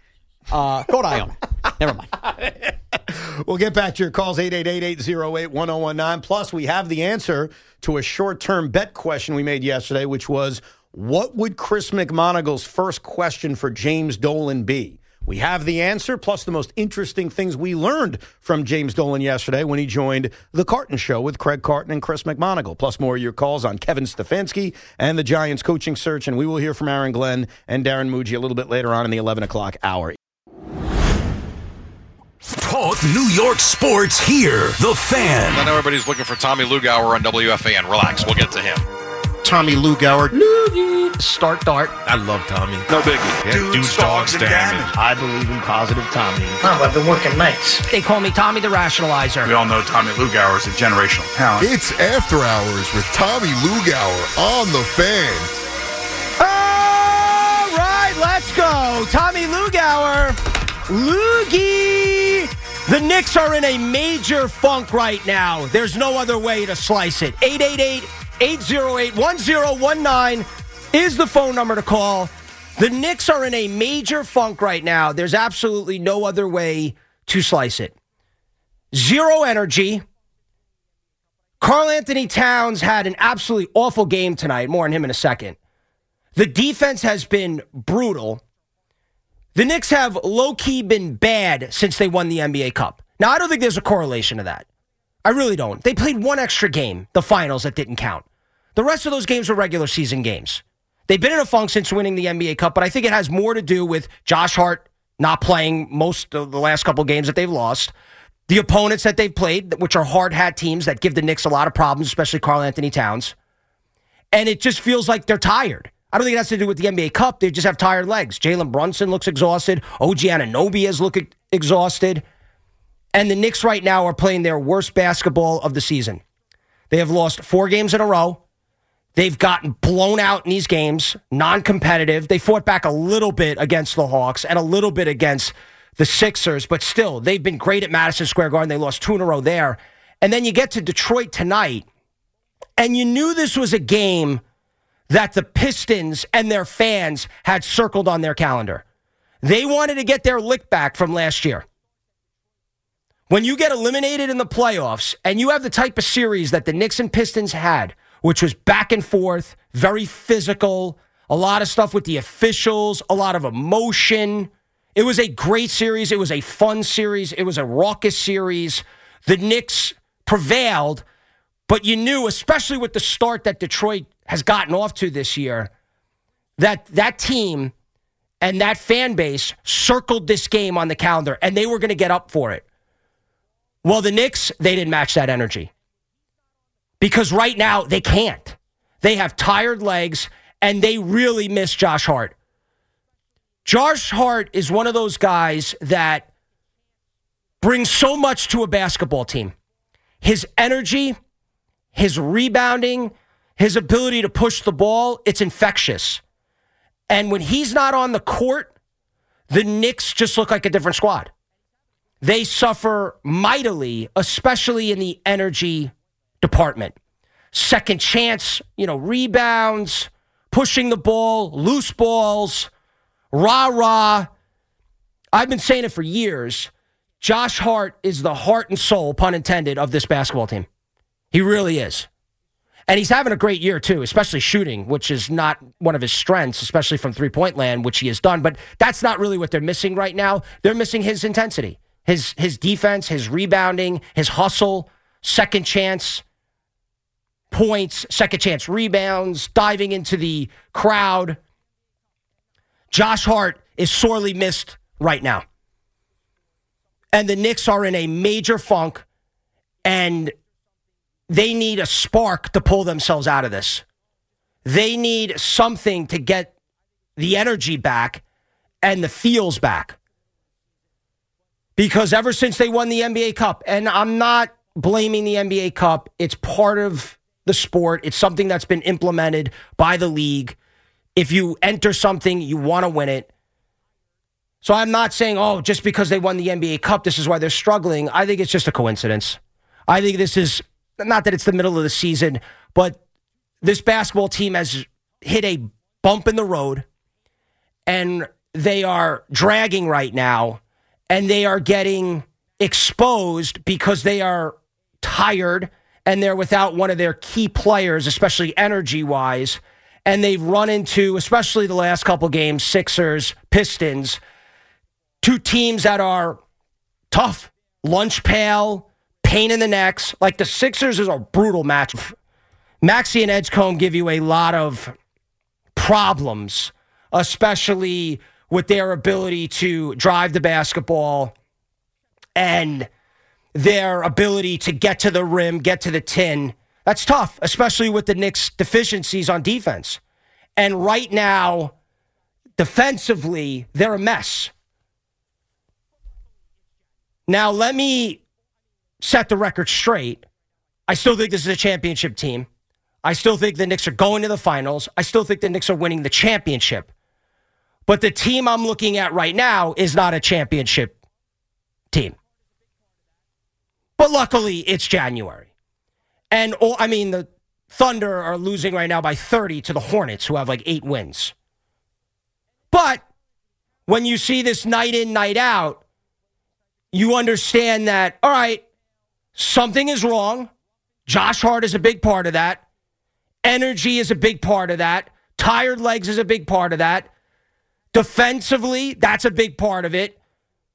uh, go to Iona. Never mind. We'll get back to your calls, eight eight eight, eight oh eight, one oh one nine. Plus, we have the answer to a short-term bet question we made yesterday, which was, what would Chris McMonigal's first question for James Dolan be? We have the answer, plus the most interesting things we learned from James Dolan yesterday when he joined The Carton Show with Craig Carton and Chris McMonigal. Plus more of your calls on Kevin Stefanski and the Giants coaching search. And we will hear from Aaron Glenn and Darren Muji a little bit later on in the eleven o'clock hour. Talk New York sports here. The Fan. I know everybody's looking for Tommy Lugauer on W F A N. Relax, we'll get to him. Tommy Lugauer. Loogie. Start dart. I love Tommy. No biggie. Yeah, Dudes, dudes, dogs, dogs, and damage. damage. I believe in positive Tommy. Oh, I've been working nights. They call me Tommy the Rationalizer. We all know Tommy Lugauer is a generational talent. It's After Hours with Tommy Lugauer on The Fan. All right, let's go. Tommy Lugauer. Loogie. The Knicks are in a major funk right now. There's no other way to slice it. eight eight eight, eight oh eight, one oh one nine is the phone number to call. The Knicks are in a major funk right now. There's absolutely no other way to slice it. Zero energy. Karl Anthony Towns had an absolutely awful game tonight. More on him in a second. The defense has been brutal. The Knicks have low-key been bad since they won the N B A Cup. Now, I don't think there's a correlation to that. I really don't. They played one extra game, the finals, that didn't count. The rest of those games were regular season games. They've been in a funk since winning the N B A Cup, but I think it has more to do with Josh Hart not playing most of the last couple games that they've lost, the opponents that they've played, which are hard-hat teams that give the Knicks a lot of problems, especially Karl Anthony Towns. And it just feels like they're tired. I don't think it has to do with the N B A Cup. They just have tired legs. Jalen Brunson looks exhausted. O G Anunoby has looked exhausted. And the Knicks right now are playing their worst basketball of the season. They have lost four games in a row. They've gotten blown out in these games, non-competitive. They fought back a little bit against the Hawks and a little bit against the Sixers, but still, they've been great at Madison Square Garden. They lost two in a row there. And then you get to Detroit tonight, and you knew this was a game that the Pistons and their fans had circled on their calendar. They wanted to get their lick back from last year. When you get eliminated in the playoffs and you have the type of series that the Knicks and Pistons had, which was back and forth, very physical, a lot of stuff with the officials, a lot of emotion. It was a great series. It was a fun series. It was a raucous series. The Knicks prevailed, but you knew, especially with the start that Detroit has gotten off to this year, that that team and that fan base circled this game on the calendar, and they were going to get up for it. Well, the Knicks, they didn't match that energy. Because right now, they can't. They have tired legs, and they really miss Josh Hart. Josh Hart is one of those guys that brings so much to a basketball team. His energy, his rebounding, his ability to push the ball, it's infectious. And when he's not on the court, the Knicks just look like a different squad. They suffer mightily, especially in the energy department. Second chance, you know, rebounds, pushing the ball, loose balls, rah-rah. I've been saying it for years. Josh Hart is the heart and soul, pun intended, of this basketball team. He really is. And he's having a great year, too, especially shooting, which is not one of his strengths, especially from three-point land, which he has done. But that's not really what they're missing right now. They're missing his intensity, his his defense, his rebounding, his hustle, second chance points, second chance rebounds, diving into the crowd. Josh Hart is sorely missed right now. And the Knicks are in a major funk, and they need a spark to pull themselves out of this. They need something to get the energy back and the feels back. Because ever since they won the N B A Cup, and I'm not blaming the N B A Cup, it's part of the sport. It's something that's been implemented by the league. If you enter something, you want to win it. So I'm not saying, oh, just because they won the N B A Cup, this is why they're struggling. I think it's just a coincidence. I think this is, not that it's the middle of the season, but this basketball team has hit a bump in the road, and they are dragging right now, and they are getting exposed because they are tired, and they're without one of their key players, especially energy-wise, and they've run into, especially the last couple games, Sixers, Pistons, two teams that are tough, lunch pail, pain in the necks. Like the Sixers is a brutal match. Maxey and Edgecombe give you a lot of problems, especially with their ability to drive the basketball and their ability to get to the rim, get to the tin. That's tough, especially with the Knicks' deficiencies on defense. And right now, defensively, they're a mess. Now, let me set the record straight. I still think this is a championship team. I still think the Knicks are going to the finals. I still think the Knicks are winning the championship. But the team I'm looking at right now is not a championship team. But luckily, it's January. And, oh, I mean, the Thunder are losing right now by thirty to the Hornets, who have like eight wins. But when you see this night in, night out, you understand that, all right, something is wrong. Josh Hart is a big part of that. Energy is a big part of that. Tired legs is a big part of that. Defensively, that's a big part of it.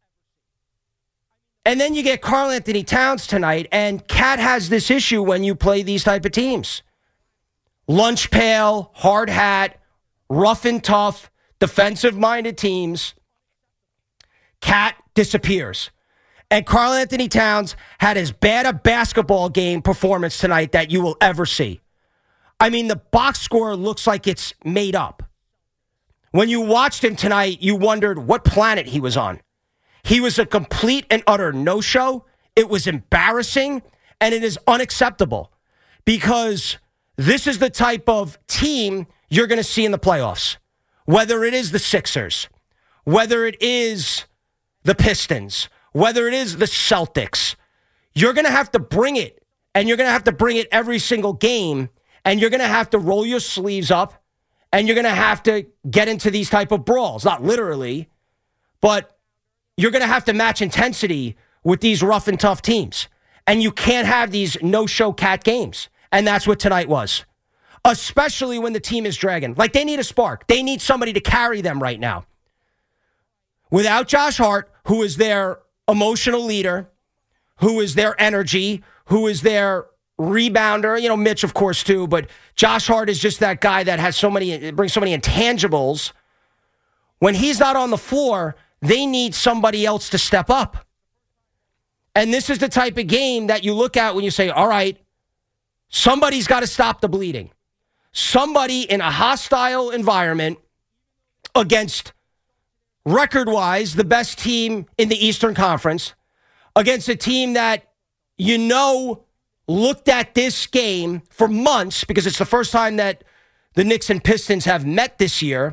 And then you get Karl Anthony Towns tonight, and Cat has this issue when you play these type of teams. Lunch pail, hard hat, rough and tough, defensive-minded teams. Cat disappears. And Karl Anthony Towns had as bad a basketball game performance tonight that you will ever see. I mean, the box score looks like it's made up. When you watched him tonight, you wondered what planet he was on. He was a complete and utter no-show. It was embarrassing, and it is unacceptable because this is the type of team you're going to see in the playoffs, whether it is the Sixers, whether it is the Pistons, whether it is the Celtics. You're going to have to bring it, and you're going to have to bring it every single game, and you're going to have to roll your sleeves up, and you're going to have to get into these type of brawls. Not literally, but you're going to have to match intensity with these rough and tough teams. And you can't have these no-show cat games. And that's what tonight was. Especially when the team is dragging. Like, they need a spark. They need somebody to carry them right now. Without Josh Hart, who is their emotional leader, who is their energy, who is their rebounder, you know, Mitch, of course, too, but Josh Hart is just that guy that has so many, brings so many intangibles. When he's not on the floor, they need somebody else to step up. And this is the type of game that you look at when you say, all right, somebody's got to stop the bleeding. Somebody in a hostile environment against, record-wise, the best team in the Eastern Conference, against a team that, you know, looked at this game for months because it's the first time that the Knicks and Pistons have met this year.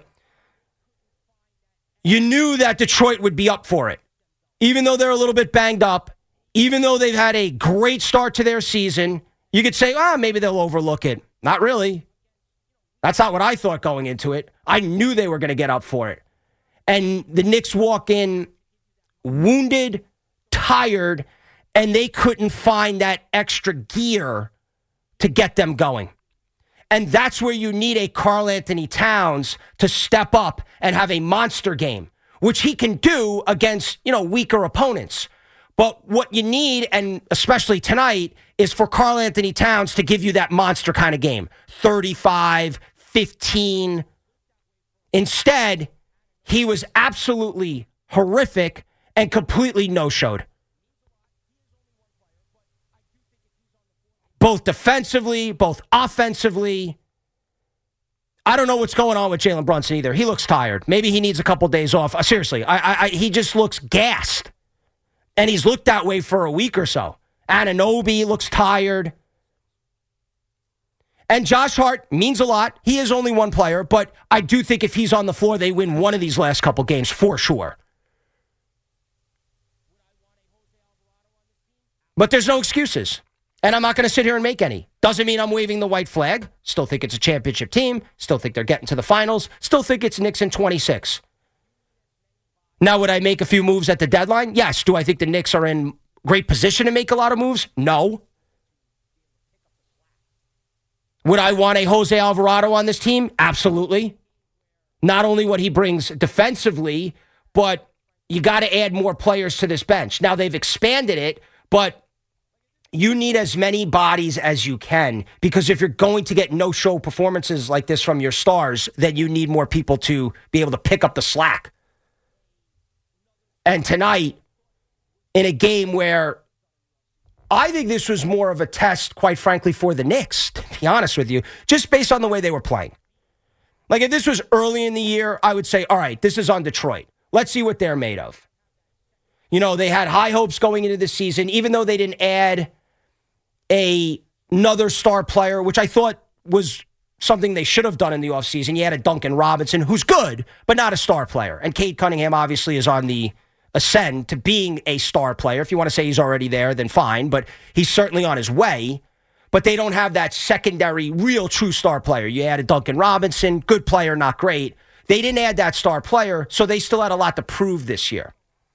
You knew that Detroit would be up for it. Even though they're a little bit banged up, even though they've had a great start to their season, you could say, ah, oh, maybe they'll overlook it. Not really. That's not what I thought going into it. I knew they were going to get up for it. And the Knicks walk in wounded, tired, and they couldn't find that extra gear to get them going. And that's where you need a Karl Anthony Towns to step up and have a monster game, which he can do against, you know, weaker opponents. But what you need, and especially tonight, is for Karl Anthony Towns to give you that monster kind of game. thirty-five, fifteen. Instead, he was absolutely horrific and completely no-showed. Both defensively, both offensively. I don't know what's going on with Jalen Brunson either. He looks tired. Maybe he needs a couple days off. Uh, seriously, I, I, I, he just looks gassed. And he's looked that way for a week or so. Anunoby looks tired. And Josh Hart means a lot. He is only one player, but I do think if he's on the floor, they win one of these last couple games for sure. But there's no excuses. And I'm not going to sit here and make any. Doesn't mean I'm waving the white flag. Still think it's a championship team. Still think they're getting to the finals. Still think it's Knicks in twenty-six. Now, would I make a few moves at the deadline? Yes. Do I think the Knicks are in great position to make a lot of moves? No. Would I want a Jose Alvarado on this team? Absolutely. Not only what he brings defensively, but you got to add more players to this bench. Now, they've expanded it, but you need as many bodies as you can, because if you're going to get no-show performances like this from your stars, then you need more people to be able to pick up the slack. And tonight, in a game where I think this was more of a test, quite frankly, for the Knicks, to be honest with you, just based on the way they were playing. Like, if this was early in the year, I would say, all right, this is on Detroit. Let's see what they're made of. You know, they had high hopes going into the season, even though they didn't add a, another star player, which I thought was something they should have done in the offseason. You had a Duncan Robinson, who's good, but not a star player. And Cade Cunningham obviously is on the ascend to being a star player. If you want to say he's already there, then fine, but he's certainly on his way. But they don't have that secondary, real true star player. You added Duncan Robinson, good player, not great. They didn't add that star player, so they still had a lot to prove this year.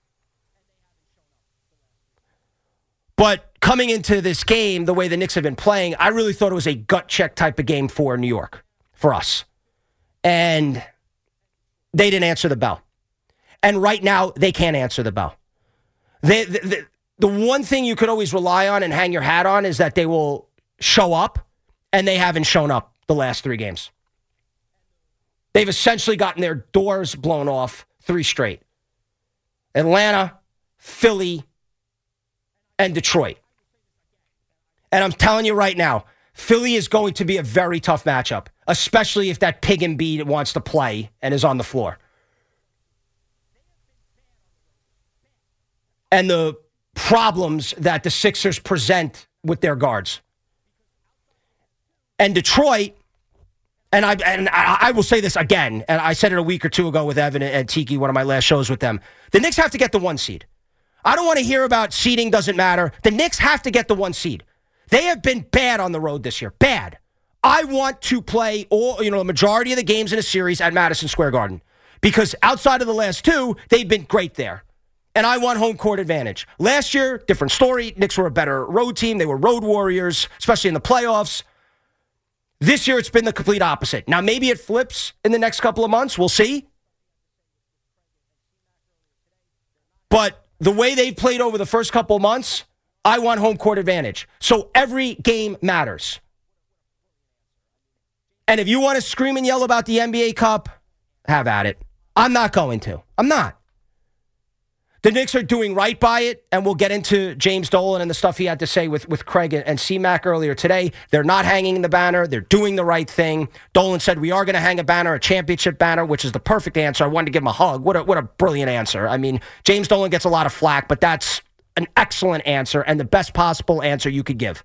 But coming into this game, the way the Knicks have been playing, I really thought it was a gut check type of game for New York, for us. And they didn't answer the bell. And right now, they can't answer the bell. They, the, the, the one thing you could always rely on and hang your hat on is that they will show up, and they haven't shown up the last three games. They've essentially gotten their doors blown off three straight. Atlanta, Philly, and Detroit. And I'm telling you right now, Philly is going to be a very tough matchup, especially if that pig Embiid wants to play and is on the floor. And the problems that the Sixers present with their guards. And Detroit, and I and I, I will say this again, and I said it a week or two ago with Evan and Tiki, one of my last shows with them. The Knicks have to get the one seed. I don't want to hear about seeding doesn't matter. The Knicks have to get the one seed. They have been bad on the road this year. Bad. I want to play all, you know, the majority of the games in a series at Madison Square Garden because outside of the last two, they've been great there. And I want home court advantage. Last year, different story. Knicks were a better road team. They were road warriors, especially in the playoffs. This year, it's been the complete opposite. Now, maybe it flips in the next couple of months. We'll see. But the way they've played over the first couple of months, I want home court advantage. So every game matters. And if you want to scream and yell about the N B A Cup, have at it. I'm not going to. I'm not. The Knicks are doing right by it, and we'll get into James Dolan and the stuff he had to say with, with Craig and C-Mac earlier today. They're not hanging the banner. They're doing the right thing. Dolan said, we are going to hang a banner, a championship banner, which is the perfect answer. I wanted to give him a hug. What a, what a brilliant answer. I mean, James Dolan gets a lot of flack, but that's an excellent answer and the best possible answer you could give.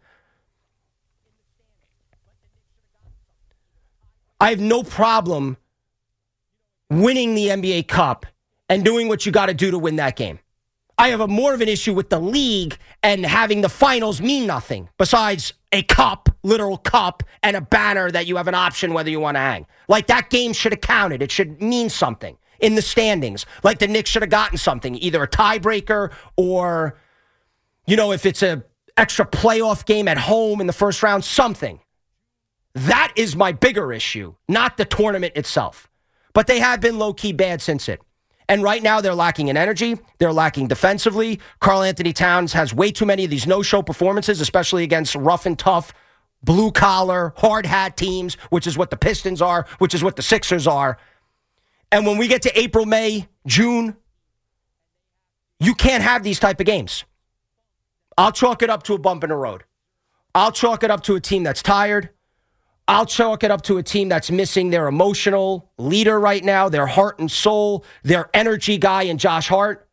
I have no problem winning the N B A Cup and doing what you got to do to win that game. I have a more of an issue with the league and having the finals mean nothing besides a cup, literal cup, and a banner that you have an option whether you want to hang. Like that game should have counted. It should mean something in the standings. Like the Knicks should have gotten something, either a tiebreaker or, you know, if it's a extra playoff game at home in the first round, something. That is my bigger issue, not the tournament itself. But they have been low-key bad since it. And right now, they're lacking in energy. They're lacking defensively. Karl Anthony Towns has way too many of these no-show performances, especially against rough and tough, blue-collar, hard-hat teams, which is what the Pistons are, which is what the Sixers are. And when we get to April, May, June, you can't have these type of games. I'll chalk it up to a bump in the road. I'll chalk it up to a team that's tired. I'll chalk it up to a team that's missing their emotional leader right now, their heart and soul, their energy guy in Josh Hart.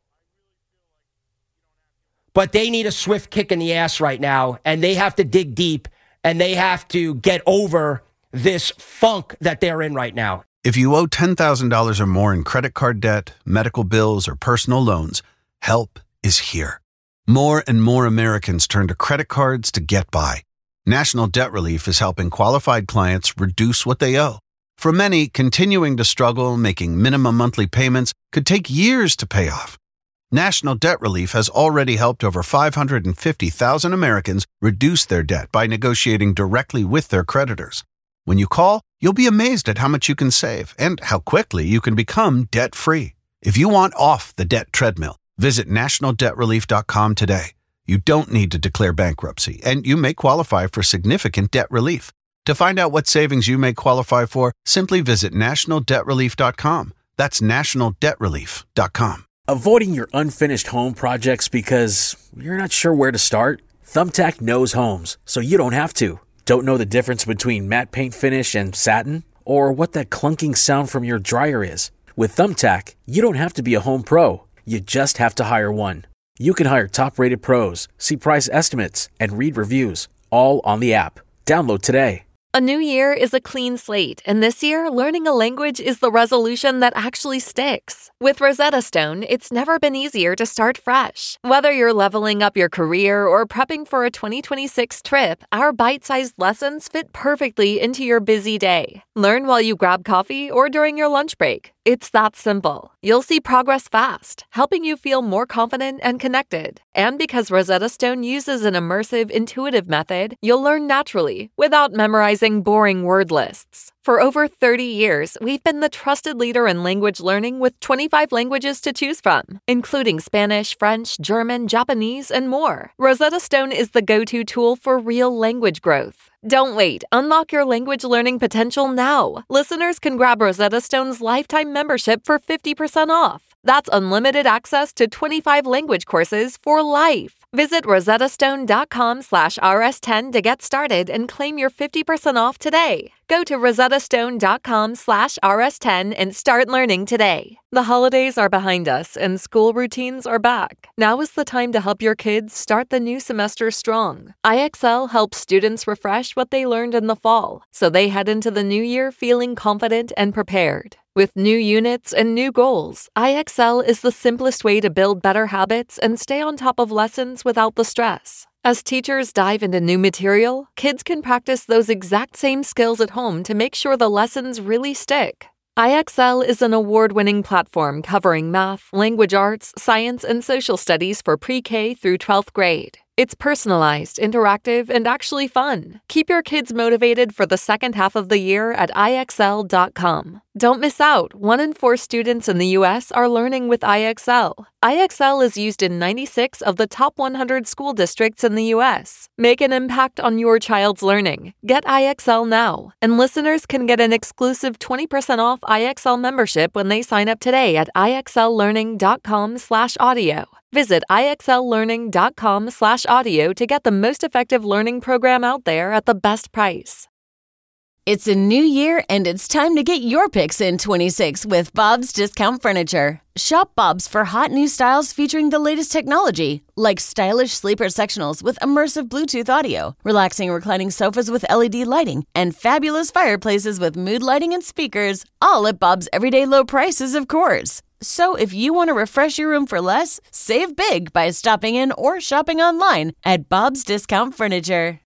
But they need a swift kick in the ass right now, and they have to dig deep, and they have to get over this funk that they're in right now. If you owe ten thousand dollars or more in credit card debt, medical bills, or personal loans, help is here. More and more Americans turn to credit cards to get by. National Debt Relief is helping qualified clients reduce what they owe. For many, continuing to struggle making minimum monthly payments could take years to pay off. National Debt Relief has already helped over five hundred fifty thousand Americans reduce their debt by negotiating directly with their creditors. When you call, you'll be amazed at how much you can save and how quickly you can become debt-free. If you want off the debt treadmill, visit national debt relief dot com today. You don't need to declare bankruptcy, and you may qualify for significant debt relief. To find out what savings you may qualify for, simply visit national debt relief dot com. That's national debt relief dot com. Avoiding your unfinished home projects because you're not sure where to start? Thumbtack knows homes, so you don't have to. Don't know the difference between matte paint finish and satin? Or what that clunking sound from your dryer is? With Thumbtack, you don't have to be a home pro. You just have to hire one. You can hire top-rated pros, see price estimates, and read reviews, all on the app. Download today. A new year is a clean slate, and this year, learning a language is the resolution that actually sticks. With Rosetta Stone, it's never been easier to start fresh. Whether you're leveling up your career or prepping for a twenty twenty-six trip, our bite-sized lessons fit perfectly into your busy day. Learn while you grab coffee or during your lunch break. It's that simple. You'll see progress fast, helping you feel more confident and connected. And because Rosetta Stone uses an immersive, intuitive method, you'll learn naturally without memorizing boring word lists. For over thirty years, we've been the trusted leader in language learning with twenty-five languages to choose from, including Spanish, French, German, Japanese, and more. Rosetta Stone is the go-to tool for real language growth. Don't wait. Unlock your language learning potential now. Listeners can grab Rosetta Stone's lifetime membership for fifty percent off. That's unlimited access to twenty-five language courses for life. Visit rosettastone.com slash rs10 to get started and claim your fifty percent off today. Go to rosettastone.com slash rs10 and start learning today. The holidays are behind us and school routines are back. Now is the time to help your kids start the new semester strong. I X L helps students refresh what they learned in the fall, so they head into the new year feeling confident and prepared. With new units and new goals, I X L is the simplest way to build better habits and stay on top of lessons without the stress. As teachers dive into new material, kids can practice those exact same skills at home to make sure the lessons really stick. I X L is an award-winning platform covering math, language arts, science, and social studies for pre-K through twelfth grade. It's personalized, interactive, and actually fun. Keep your kids motivated for the second half of the year at I X L dot com. Don't miss out. One in four students in the U S are learning with I X L. I X L is used in ninety-six of the top one hundred school districts in the U S. Make an impact on your child's learning. Get I X L now. And listeners can get an exclusive twenty percent off I X L membership when they sign up today at IXLlearning.com slash audio. Visit IXLlearning.com slash audio to get the most effective learning program out there at the best price. It's a new year and it's time to get your picks in twenty-six with Bob's Discount Furniture. Shop Bob's for hot new styles featuring the latest technology, like stylish sleeper sectionals with immersive Bluetooth audio, relaxing reclining sofas with L E D lighting, and fabulous fireplaces with mood lighting and speakers, all at Bob's everyday low prices, of course. So if you want to refresh your room for less, save big by stopping in or shopping online at Bob's Discount Furniture.